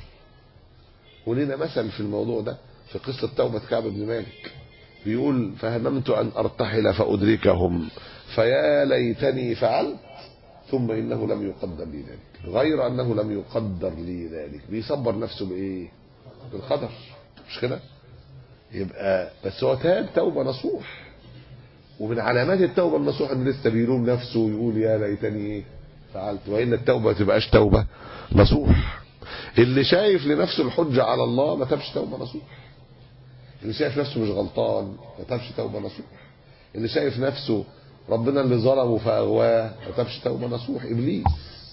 ولنا مثل في الموضوع ده في قصة توبة كعب بن مالك، بيقول فهممت أن أرتحل فأدركهم فيا ليتني فعلت ثم إنه لم يقدر لي ذلك، غير أنه لم يقدر لي ذلك. بيصبر نفسه بإيه؟ بالقدر، مش كده؟ يبقى بس هو تاب توبة نصوح. ومن علامات التوبة النصوح إن لسه بيلوم نفسه ويقول يا ليتني فعلت، وإن التوبة ما تبقاش توبة نصوح. اللي شايف لنفسه الحجة على الله ما تبش توبة نصوح. اللي شايف نفسه مش غلطان ما تبش توبة نصوح. اللي شايف نفسه ربنا اللي ظلمه فأغواه ما تبش توبة نصوح. إبليس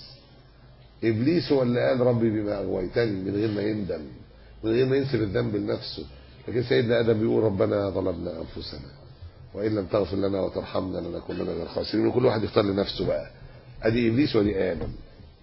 إبليس هو اللي قال ربي بما أغويتني، من غير ما يندم، من غير ما ينسب الذنب لنفسه. لكن سيدنا آدم بيقول ربنا ظلمنا أنفسنا وإن لم تغفر لنا وترحمنا لنكونن من الخاسرين. وكل واحد يختار لنفسه بقى، أدي إبليس ودي آدم.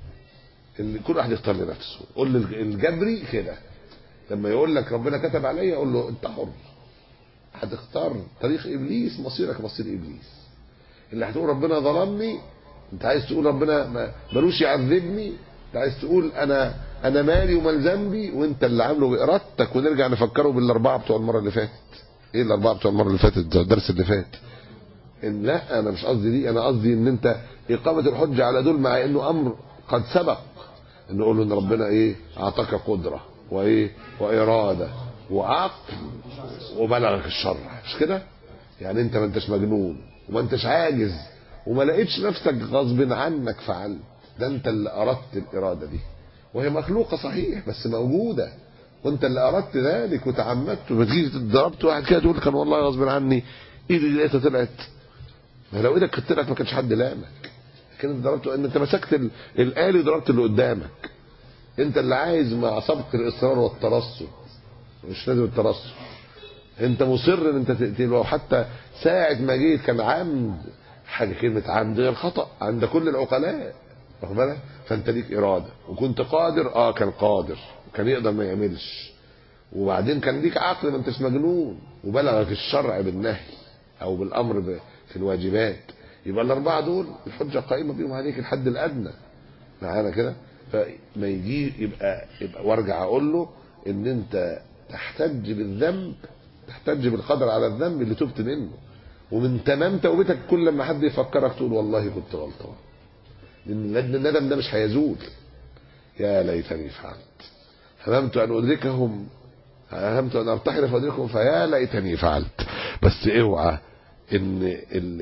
كل واحد يختار لنفسه. قول الجبري كده لما يقول لك ربنا كتب عليا، اقول له انت حر، هتختار طريق ابليس، مصيرك مصير ابليس. اللي هتقول ربنا ظلمني، انت عايز تقول ربنا ملوش يعذبني، انت عايز تقول انا انا مالي ومال ذنبي، وانت اللي عامله بارادتك. ونرجع نفكره بالاربعه بتوع المره اللي فاتت. ايه الاربعه بتوع المره اللي فاتت؟ الدرس اللي فات. ان لا انا مش قصدي دي، انا قصدي ان انت اقامه الحجه على دول مع انه امر قد سبق، ان نقول له ان ربنا ايه؟ اعطاك قدره وايه؟ واراده وعقل وبلغك الشرع، مش كده؟ يعني انت ما انتش مجنون وما انتش عاجز وما لقيتش نفسك غصب عنك فعلت، ده انت اللي اردت الاراده دي، وهي مخلوقه صحيح بس موجوده، وانت اللي اردت ذلك وتعمدت. وتيجي ضربت واحد كده تقول كان والله غصب عني ايدي لقيتها طلعت. ما لو ايدك كانت طلعت ما كانش حد لامك، كنت ضربته ان انت مسكت الآلي ضربت اللي قدامك. انت اللي عايز مع سبق الاصرار والترصد، مش لازم الترصد. انت مصر ان انت تقتله، وحتى ساعة ما جيت كان عمد، حاجة كلمة عمد غير خطأ عند كل العقلاء، واخد بالك؟ فانت ليك إرادة وكنت قادر، اه كان قادر وكان يقدر ما يعملش، وبعدين كان ليك عقل ما انتش مجنون، وبلغك الشرع بالنهي او بالامر في الواجبات. يبقى الاربعه دول الحجه قائمه بيهم عليك الحد الادنى معانا كده. فما يجي يبقى يبقى وارجع اقول له ان انت تحتج بالذنب، تحتج بالقدر على الذنب اللي تبت منه، ومن تمام توبتك كل لما حد يفكرك تقول والله كنت غلطان، لان الندم ده مش هيزول. يا ليتني فعلت هممت ان ادركهم همت ان ارتحل فادرككم فيا ليتني فعلت. بس اوعى ان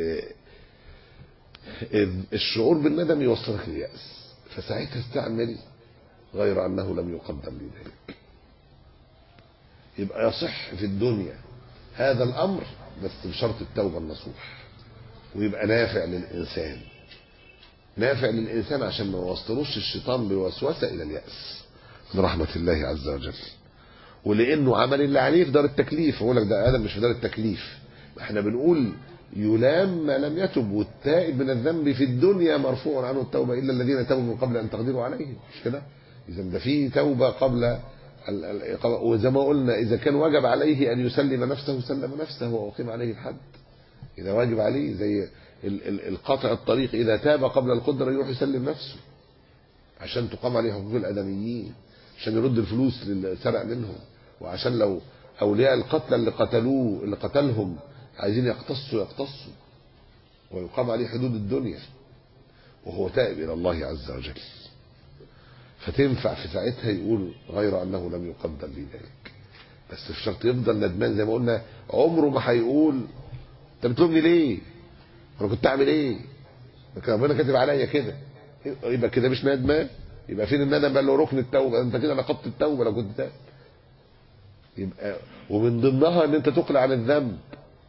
الشعور بالندم يوصلك لليأس، فساعتها استعمل غير انه لم يقدم لي ذلك. يبقى يصح في الدنيا هذا الامر بس بشرط التوبه النصوح، ويبقى نافع للانسان، نافع للانسان عشان ما يوصلوش الشيطان بوسوسه الى اليأس من رحمه الله عز وجل. ولانه عمل اللي عليه في دار التكليف، يقول لك ده ادم مش في دار التكليف، احنا بنقول يلام ما لم يتب، والتائب من الذنب في الدنيا مرفوع عنه التوبه الا الذين تابوا من قبل ان تقدروا عليهم، مش كده؟ اذا ده في توبه قبل، وزي ما قلنا اذا كان واجب عليه ان يسلم نفسه سلم نفسه واقيم عليه الحد. اذا واجب عليه زي القطع الطريق، اذا تاب قبل القدره يروح يسلم نفسه عشان تقام عليه حقوق الادميين، عشان يرد الفلوس اللي سرق منهم، وعشان لو اولياء القتلى اللي قتلوه اللي قتلهم عايزين يقتصوا يقتصوا ويقام عليه حدود الدنيا وهو تائب الى الله عز وجل. فتنفع في ساعتها يقول غير انه لم يقدر لي ذلك، بس بشرط يفضل ندمان. زي ما قلنا عمره ما هيقول انت بتلومني ليه؟ انا كنت اعمل ايه؟ كان ربنا كاتب عليا كده، يبقى كده مش ندمان. يبقى فين الندم بقى اللي هو ركن التوبه؟ انت كده نقضت التوبه لو كنت تاب. يبقى ومن ضمنها ان انت تقلع عن الذنب.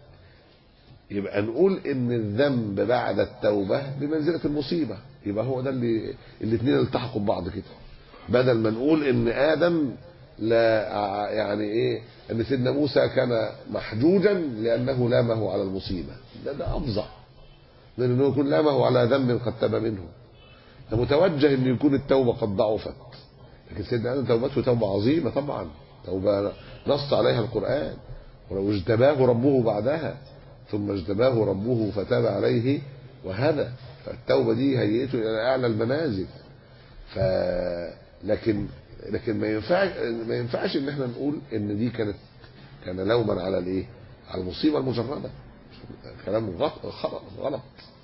يبقى نقول ان الذنب بعد التوبه بمنزله المصيبه، يبقى هو ده اللي الاثنين التحقوا ببعض كده. بدل ما نقول ان ادم لا يعني ايه ان سيدنا موسى كان محجوجا لانه لامه على المصيبه، ده ده افظع من انه يكون لامه على ذنب قد تاب منه. ده متوجه ان يكون التوبه قد ضعفت، لكن سيدنا ادم توبته توبه عظيمه طبعا، توبه نص عليها القران، ولو اجتباه ربه بعدها ثم اجتباه ربه فتاب عليه وهدى. فالتوبه دي هيئته الى اعلى المنازل. ف لكن لكن ما ينفعش ما ينفعش ان احنا نقول ان دي كانت كان لوما على الايه؟ على المصيبه المجرده. كلام غلط غلط.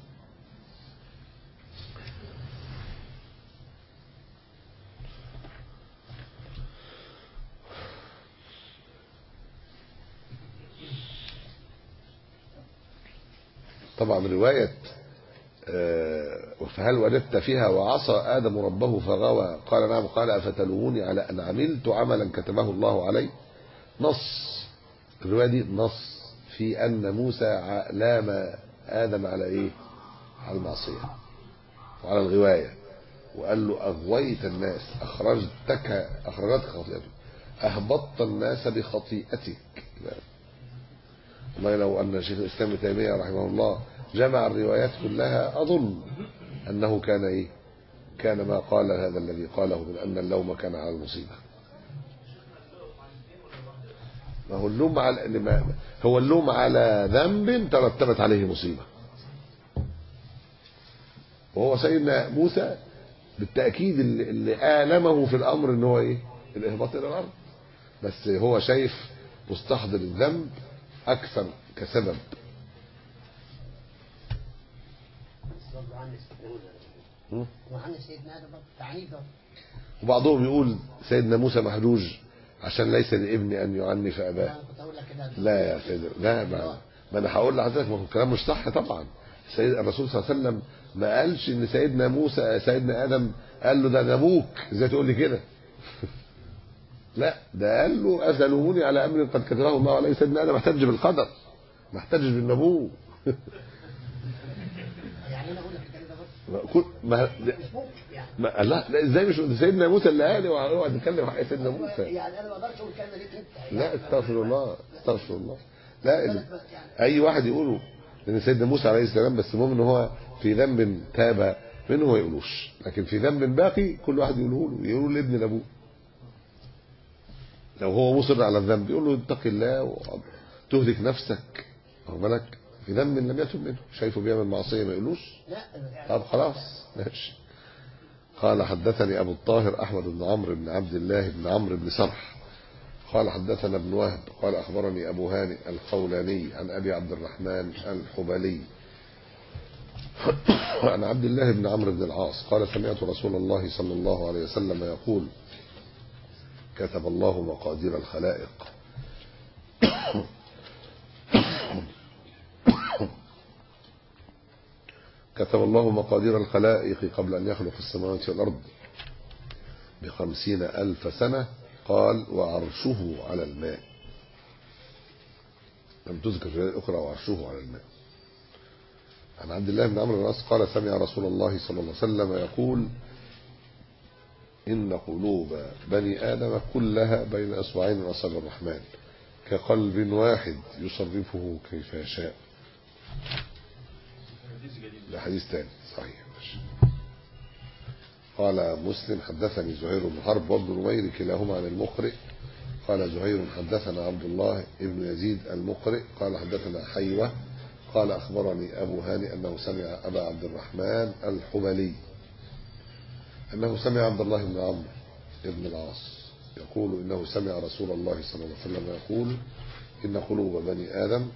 طبعا روايه فهل وجدت فيها وعصى آدم ربه فغوى قال نعم قال أفتلوموني على أن عملت عملا كتبه الله علي، نص الرواية دي نص في أن موسى لام آدم على إيه؟ على المعصية وعلى الغواية، وقال له أغويت الناس، أخرجتك أخرجتك خطيئتك، أهبطت الناس بخطيئتك. والله لو أن شيخ الإسلام ابن تيمية رحمه الله جمع الروايات كلها أظن أنه كان إيه؟ كان ما قال هذا الذي قاله من أن اللوم كان على المصيبة. ما هو اللوم على هو اللوم على ذنب ترتبت عليه مصيبة، وهو سيدنا موسى بالتأكيد اللي آلمه في الأمر إن هو إيه؟ الإهباط إلى الأرض، بس هو شايف مستحضر الذنب أكثر كسبب. وبعضهم يقول سيدنا موسى محجوج عشان ليس لابني ان يعنف اباه. لا يا سيدنا لا، ما, ما انا هقول لحضرتك ما هو الكلام مش صح طبعا. سيد الرسول صلى الله عليه وسلم ما قالش ان سيدنا موسى سيدنا ادم قال له ده ابوك ازاي تقول لي كده؟ لا، ده قال له اتلوموني على امر قد كتبه الله عليه. سيدنا ادم احتج بالقدر ما احتجش بالنبوه. يعني انا اقول لك كل ما ما لا لا ازاي مش سيدنا موسى اللي قال اوعى تتكلم حق سيدنا موسى. يعني انا ما اقدرش اقول الكلمه دي انت. لا استغفر الله استغفر الله. لا اي واحد يقوله لان سيدنا موسى عليه السلام، بس المهم ان هو في ذنب تاب منه ما يقولوش، لكن في ذنب باقي كل واحد يقوله له، يقول لابن لابوه. لو هو مصر على الذنب يقول له اتق الله وتهلك نفسك، واخد بالك؟ في ذنب لم يتب منه، شايفه بيعمل معصيه ما يقولوش. طب خلاص ماشي. قال حدثني ابو الطاهر احمد بن عمرو بن عبد الله بن عمرو بن سرح قال حدثنا ابن وهب قال اخبرني ابو هانئ الخولاني عن ابي عبد الرحمن الحبلي عن عبد الله بن عمرو بن العاص قال سمعت رسول الله صلى الله عليه وسلم يقول كتب الله مقادير الخلائق كتب الله مقادير الخلائق قبل أن يخلق السماوات والأرض بخمسين ألف سنة. قال وعرشه على الماء، لم تذكر في الآية الأخرى وعرشه على الماء. عن عبد الله بن عمرو بن العاص قال سمع رسول الله صلى الله عليه وسلم يقول إن قلوب بني آدم كلها بين أصبعين من أصابع الرحمن كقلب واحد يصرفه كيف يشاء. ده حديث ثاني صحيح. قال مسلم حدثني زهير بن حرب وابن نمير كلاهما عن المقرئ. قال زهير حدثنا عبد الله بن يزيد المقرئ قال حدثنا حيوة قال أخبرني أبو هاني أنه سمع أبا عبد الرحمن الحبلي أنه سمع عبد الله بن عمرو بن العاص يقول إنه سمع رسول الله صلى الله عليه وسلم يقول إن قلوب بني آدم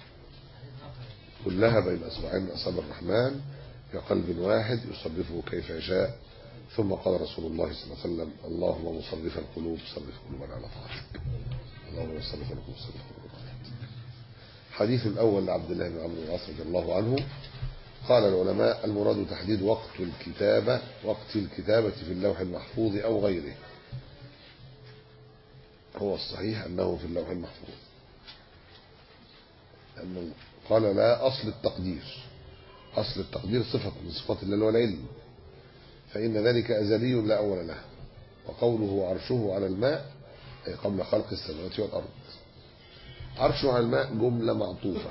كلها بين أصبعين من أصابع الرحمن كقلب واحد يصرفه كيف يشاء. ثم قال رسول الله صلى الله عليه وسلم اللهم مصرف القلوب صرف قلوبنا على طاعتك. اللهم مصرف القلوب صرف قلوبنا على طاعتك. الحديث الأول لعبد الله بن عمرو بن العاص رضي الله عنه. قال العلماء المراد تحديد وقت الكتابة وقت الكتابة في اللوح المحفوظ أو غيره. هو الصحيح أنه في اللوح المحفوظ، لأنه قال لا أصل التقدير. أصل التقدير صفة من صفات الله اللي هو العلم، فإن ذلك أزلي لا أول له. وقوله عرشه على الماء أي قبل خلق السماوات والأرض. عرشه على الماء جملة معطوفة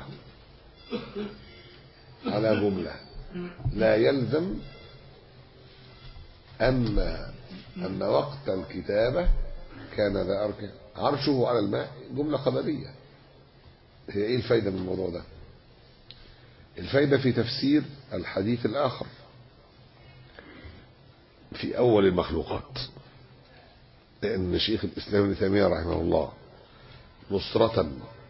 على جملة، لا يلزم أن أن وقت الكتابة كان ذا أركان. عرشه على الماء جملة خبرية. هي إيه الفايدة من الموضوع ده؟ الفايدة في تفسير الحديث الآخر في أول المخلوقات، لأن شيخ الإسلام ابن تيمية رحمه الله نصرة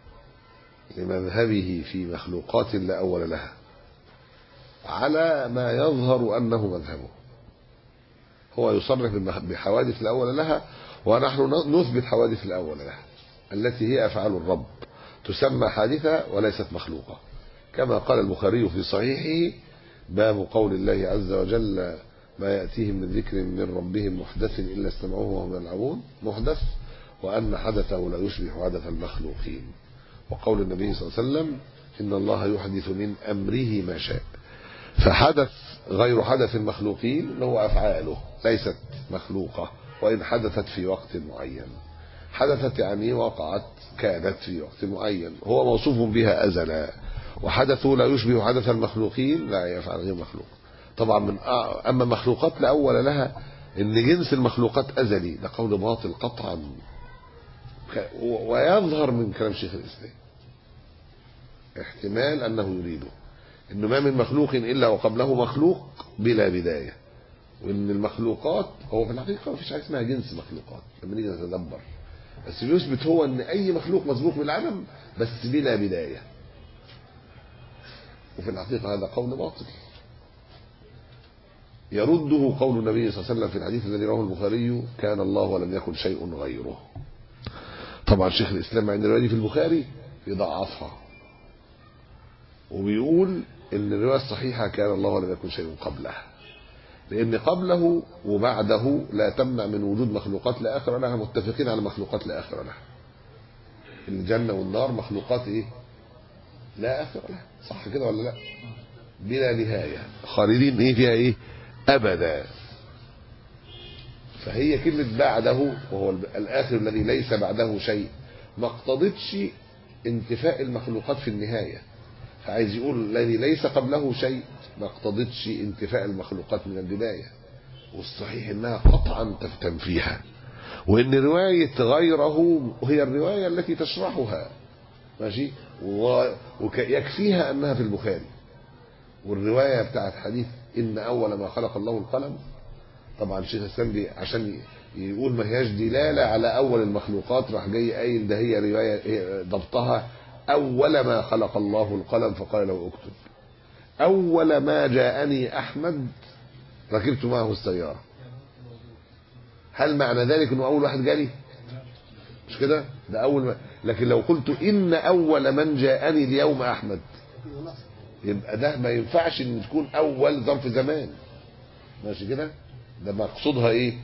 لمذهبه في مخلوقات لا أول لها على ما يظهر أنه مذهبه، هو يصرح بحوادث لا أول لها ونحن نثبت حوادث لا أول لها التي هي أفعال الرب تسمى حادثة وليست مخلوقة، كما قال البخاري في صحيحه باب قول الله عز وجل ما يأتيهم من ذكر من ربهم محدث إلا استمعوه وهم يلعبون. محدث وأن حدثه لا يشبه حدث المخلوقين. وقول النبي صلى الله عليه وسلم إن الله يحدث من أمره ما شاء. فحدث غير حدث المخلوقين اللي هو أفعاله ليست مخلوقة وإن حدثت في وقت معين. حدثت يعني وقعت كانت في وقت معين، هو موصوف بها أزلا، وحدثه لا يشبه حدث المخلوقين لا يفعل غير مخلوق. طبعا من أما مخلوقات لا أول لها إن جنس المخلوقات أزلي، ده قول باطل قطعا، ويظهر من كلام شيخ الإسلام احتمال أنه يريده إنه ما من مخلوق إلا وقبله مخلوق بلا بداية، وإن المخلوقات هو في الحقيقة ما فيش حاجة اسمها جنس مخلوقات لما نيجي نتدبر، بس بيثبت هو إن أي مخلوق مسبوق بالعدم بس بلا بداية، وفي الحقيقة هذا قول باطل يرده قول النبي صلى الله عليه وسلم في الحديث الذي رواه البخاري كان الله ولم يكن شيء غيره. طبعا شيخ الإسلام عند الرواية في البخاري يضعفها وبيقول ان الرواية الصحيحة كان الله ولم يكن شيء قبله، لان قبله وبعده لا تمنع من وجود مخلوقات لا آخر لها، متفقين على مخلوقات لا آخر لها. الجنة والنار مخلوقات ايه لا آخر لها، صح كده ولا لا؟ بلا نهاية، خالدين ايه فيها ايه ابدا. فهي كلمة بعده وهو الآخر الذي ليس بعده شيء ما اقتضتش انتفاء المخلوقات في النهاية، فعايز يقول الذي ليس قبله شيء ما اقتضتش انتفاء المخلوقات من البداية، والصحيح انها قطعا تنفيها، وان رواية غيره هي الرواية التي تشرحها ماشي، ويكفيها انها في البخاري. والرواية بتاعت حديث ان اول ما خلق الله القلم، طبعا شيخ الاسلام عشان يقول ما هياش دلالة على اول المخلوقات راح جاي قايل ده هي رواية ضبطها أول ما خلق الله القلم فقال له اكتب، أول ما جاءني أحمد ركبت معه السيارة. هل معنى ذلك أنه أول واحد جالي؟ مش كده؟ ده اول ما. لكن لو قلت ان اول من جاءني اليوم احمد يبقى ده ما ينفعش ان تكون اول ظرف زمان، ماشي كده؟ ده مقصودها ايه؟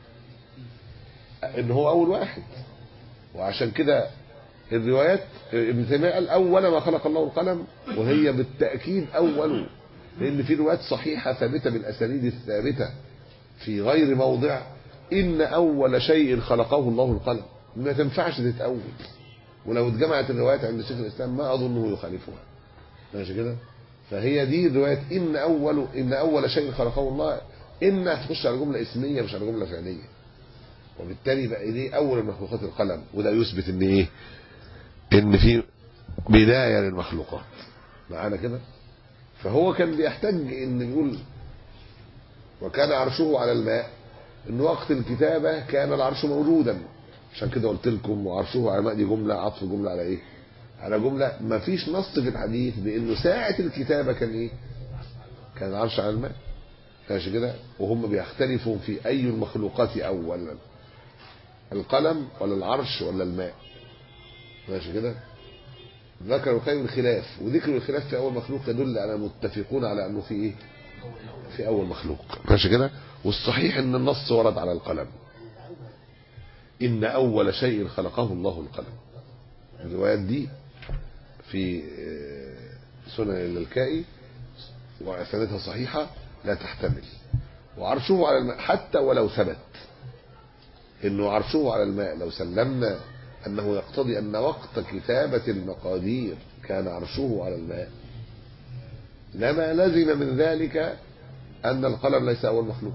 ان هو اول واحد. وعشان كده الروايات ابن تيميه قال اول ما خلق الله القلم، وهي بالتاكيد اول، لان في روايات صحيحه ثابته بالاسانيد الثابته في غير موضع ان اول شيء خلقه الله القلم، ما تنفعش تتاول. ولو اتجمعت الروايات عند شيخ الاسلام ما اظنه يخالفها، ماشي كده؟ فهي دي الروايات ان اول ان اول شيء خلقه الله، ان هتخش على جمله اسميه مش على جمله فعليه، وبالتالي بقى دي اول المخلوقات القلم. وده يثبت ان ايه؟ ان في بدايه للمخلوقات معانا كده. فهو كان بيحتاج ان يقول وكان عرشه على الماء، ان وقت الكتابه كان العرش موجودا. عشان كده قلت لكم وعرشه على الماء دي جمله عطف جمله على ايه؟ على جمله. ما فيش نص في الحديث بانه ساعه الكتابه كان ايه؟ كان العرش على الماء، ماشي كده؟ وهم بيختلفوا في اي المخلوقات اولا، القلم ولا العرش ولا الماء، ماشي كده؟ ذكروا القيم الخلاف، وذكر الخلاف في اول مخلوق يدل على متفقون على انه في ايه؟ في اول مخلوق، ماشي كده؟ والصحيح ان النص ورد على القلم، ان اول شيء خلقه الله القلم. الروايات دي في سنن اللالكائي واسنادها صحيحه لا تحتمل. وعرشه على الماء حتى ولو ثبت انه عرشه على الماء، لو سلمنا انه يقتضي ان وقت كتابه المقادير كان عرشه على الماء، لما لزم من ذلك ان القلم ليس اول مخلوق،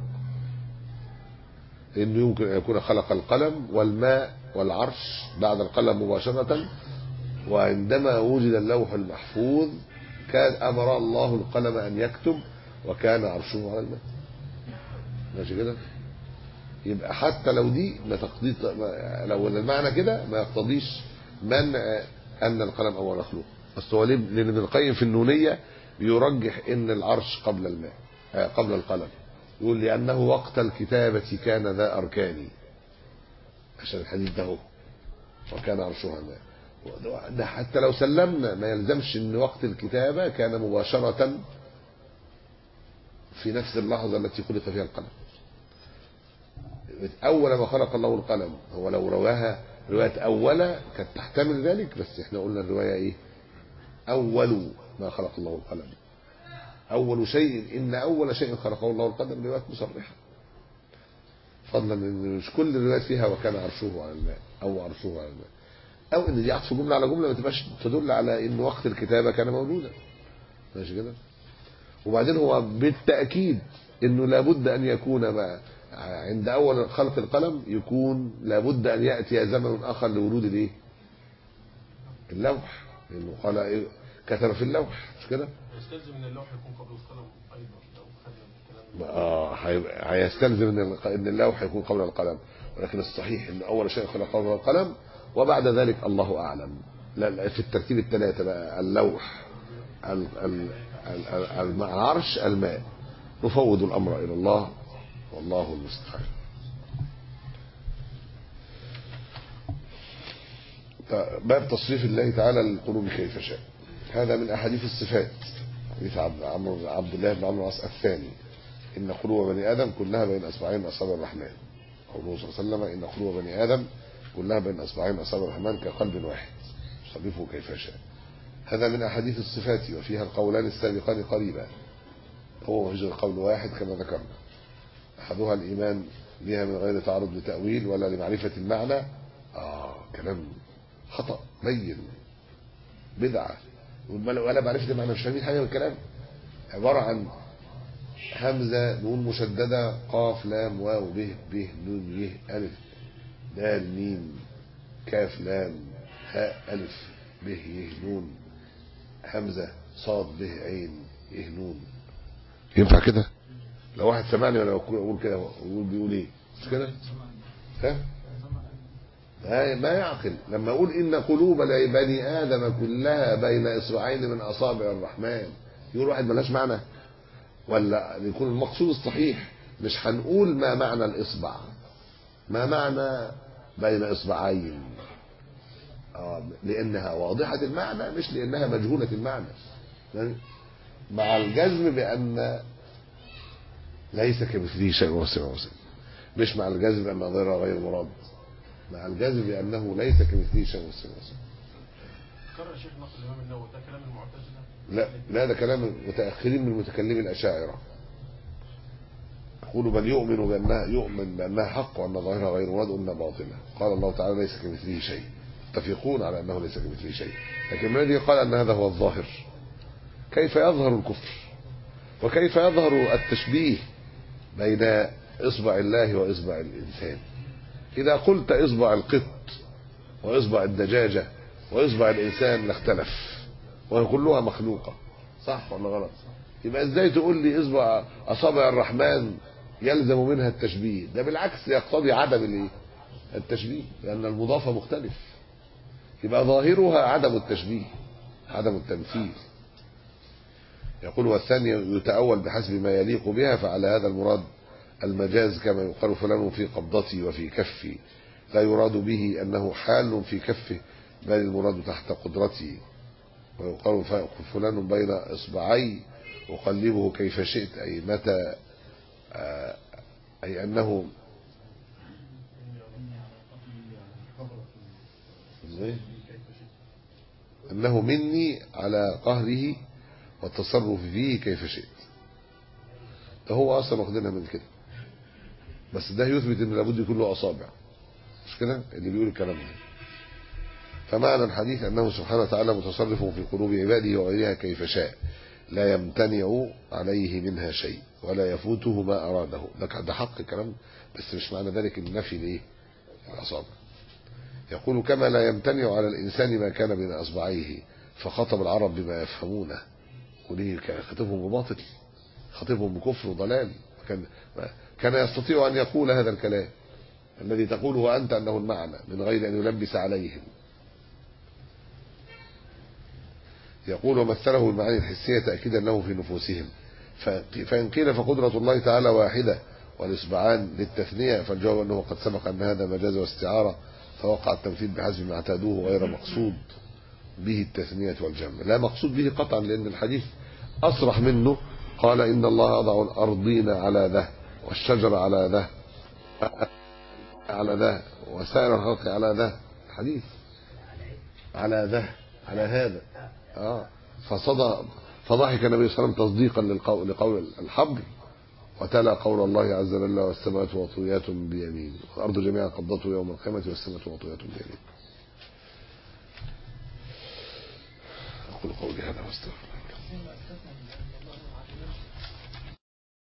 لانه يمكن ان يكون خلق القلم والماء والعرش بعد القلم مباشره، وعندما وجد اللوح المحفوظ كان امر الله القلم ان يكتب وكان عرشه على الماء، ماشي كده؟ يبقى حتى لو دي ما تقضي، لو المعنى كده ما يقتضيش منع ان القلم اول مخلوق. اصل هو لان ابن القيم في النونيه بيرجح ان العرش قبل الماء قبل القلم، يقول لانه وقت الكتابه كان ذا اركان، عشان الحديث ده هو وكان عرشه على الماء. ده حتى لو سلمنا ما يلزمش ان وقت الكتابه كان مباشره في نفس اللحظه التي خلق فيها القلم. اول ما خلق الله القلم، هو لو رواها روايه اوله كانت تحتمل ذلك، بس احنا قلنا الروايه ايه؟ اول ما خلق الله القلم، اول شيء ان اول شيء خلقه الله القلم، روايات مصرحه، فضلا ان مش كل الروايات فيها وكان عرشه على الماء او عرشه على الماء، او ان دي عطف جمله على جمله ما تبقاش تدل على ان وقت الكتابه كان موجودا، ماشي كده؟ وبعدين هو بالتاكيد انه لابد ان يكون بقى عند اول خلق القلم يكون لابد ان ياتي زمن اخر لورود الايه؟ اللوح، لانه قال إيه؟ كتب في اللوح، مش كده؟ يستلزم ان اللوح يكون قبل القلم ايضا لو خدنا الكلام. اه هيستلزم ان ان اللوح يكون قبل القلم، ولكن الصحيح ان اول شيء خلقه الله القلم، وبعد ذلك الله اعلم. لا في الترتيب الثلاثه بقى، اللوح العرش الماء، نفوض الامر الى الله والله المستعان. باب تصريف الله تعالى للقلوب كيف شاء. هذا من احاديث الصفات، حديث عمرو عبد الله بن عمرو العاص الثاني، ان قلوب بني ادم كلها بين اصبعين اصابع الرحمن. قوله صلى الله عليه وسلم ان قلوب بني ادم كلها بين اصبعين اصابع الرحمن كقلب واحد يصرفه كيف شاء. هذا من احاديث الصفات، وفيها القولان السابقان قريبا، هو وجه القول واحد كما ذكرنا، احدها الايمان بها من غير تعرض لتاويل ولا لمعرفه المعنى. اه كلام خطا بين، بدعه، ولا معرفه المعنى، مش فاهمين حاجه من الكلام. عباره عن همزه نون مشدده قاف لام واو ب ب نون ي الف دال ميم كاف لام هاء الف ب ي نون همزه صاد ب عين ي نون. ينفع كده؟ لو واحد سمعني وانا اقول كده يقول بيقول ايه؟ مش كده؟ ها؟ ما يعقل لما اقول ان قلوب بني ادم كلها بين اصبعين من اصابع الرحمن، يقول واحد ملهاش معنى؟ ولا يكون المقصود الصحيح مش هنقول ما معنى الاصبع، ما معنى بين اصبعين، آه لأنها واضحة المعنى مش لأنها مجهولة المعنى. مع الجزم بأن ليس كمثله شيء وهو السميع البصير، مش مع الجزم بأن ظاهرها غير مراد، مع الجزم بأنه ليس كمثله شيء وهو السميع البصير. كرر شيخ نقل الإمام النووي ده كلام المعتزلة؟ لا لا، ده كلام المتأخرين من متكلمي الأشاعرة. يقولوا بل يؤمن بأنها يؤمن بأنها حق وأن ظاهرها غير مراد وأنها باطلة. قال الله تعالى ليس كمثله شيء، يتفقون على أنه ليس كمثله شيء، لكن الذي قال أن هذا هو الظاهر. كيف يظهر الكفر وكيف يظهر التشبيه بين إصبع الله وإصبع الإنسان؟ إذا قلت إصبع القط وإصبع الدجاجة وإصبع الإنسان لاختلف، وهي كلها مخلوقة، صح ولا غلط؟ يبقى إزاي تقول لي إصبع أصابع الرحمن يلزم منها التشبيه؟ ده بالعكس يقتضي عدم الإيه؟ التشبيه، لأن المضاف مختلف. يبقى ظاهرها عدم التشبيه، عدم التمثيل. يقول والثاني يتأول بحسب ما يليق بها، فعلى هذا المراد المجاز كما يقال فلان في قبضتي وفي كفي، لا يراد به أنه حال في كفه بل المراد تحت قدرته. ويقال فلان بين إصبعي أقلبه كيف شئت، أي متى، أي أنه أنه مني على قهره والتصرف فيه كيف شئت. ده هو أصلا واخدينها من كده، بس ده يثبت أن لابد يكون له أصابع، مش كده اللي بيقول الكلام ده. فمعنى الحديث أنه سبحانه وتعالى متصرف في قلوب عباده وغيرها كيف شاء، لا يمتنع عليه منها شيء ولا يفوته ما أراده. ده حق الكلام، بس مش معنى ذلك النفي لإيه؟ الأصابع. يقول كما لا يمتنع على الإنسان ما كان بين أصبعيه، فخطب العرب بما يفهمونه، وليه خطبهم بباطل، خطبهم بكفر وضلال. كان كان يستطيع أن يقول هذا الكلام الذي تقوله أنت أنه المعنى من غير أن يلبس عليهم. يقول ومثله المعاني الحسية تأكيدا له في نفوسهم، فإن قيل فقدرة الله تعالى واحدة والإصبعان للتثنية، فالجواب أنه قد سبق أن هذا مجاز واستعارة، فوقع التمثيل بحسب ما اعتادوه غير مقصود به التثنية والجمع. لا مقصود به قطعا، لأن الحديث أصرح منه، قال إن الله أضع الأرضين على ذا والشجر على ذا على ذا وسائر الخلق على ذا، الحديث على ذا على هذا. آه فصدى فضحك النبي صلى الله عليه وسلم تصديقا للقول لقول الحبر، وتلا قول الله عز وجل والسماوات مطويات بيمين والأرض جميعا قبضته يوم القيامة والسماوات مطويات بيمين. أقول قولي هذا واستغفر الله.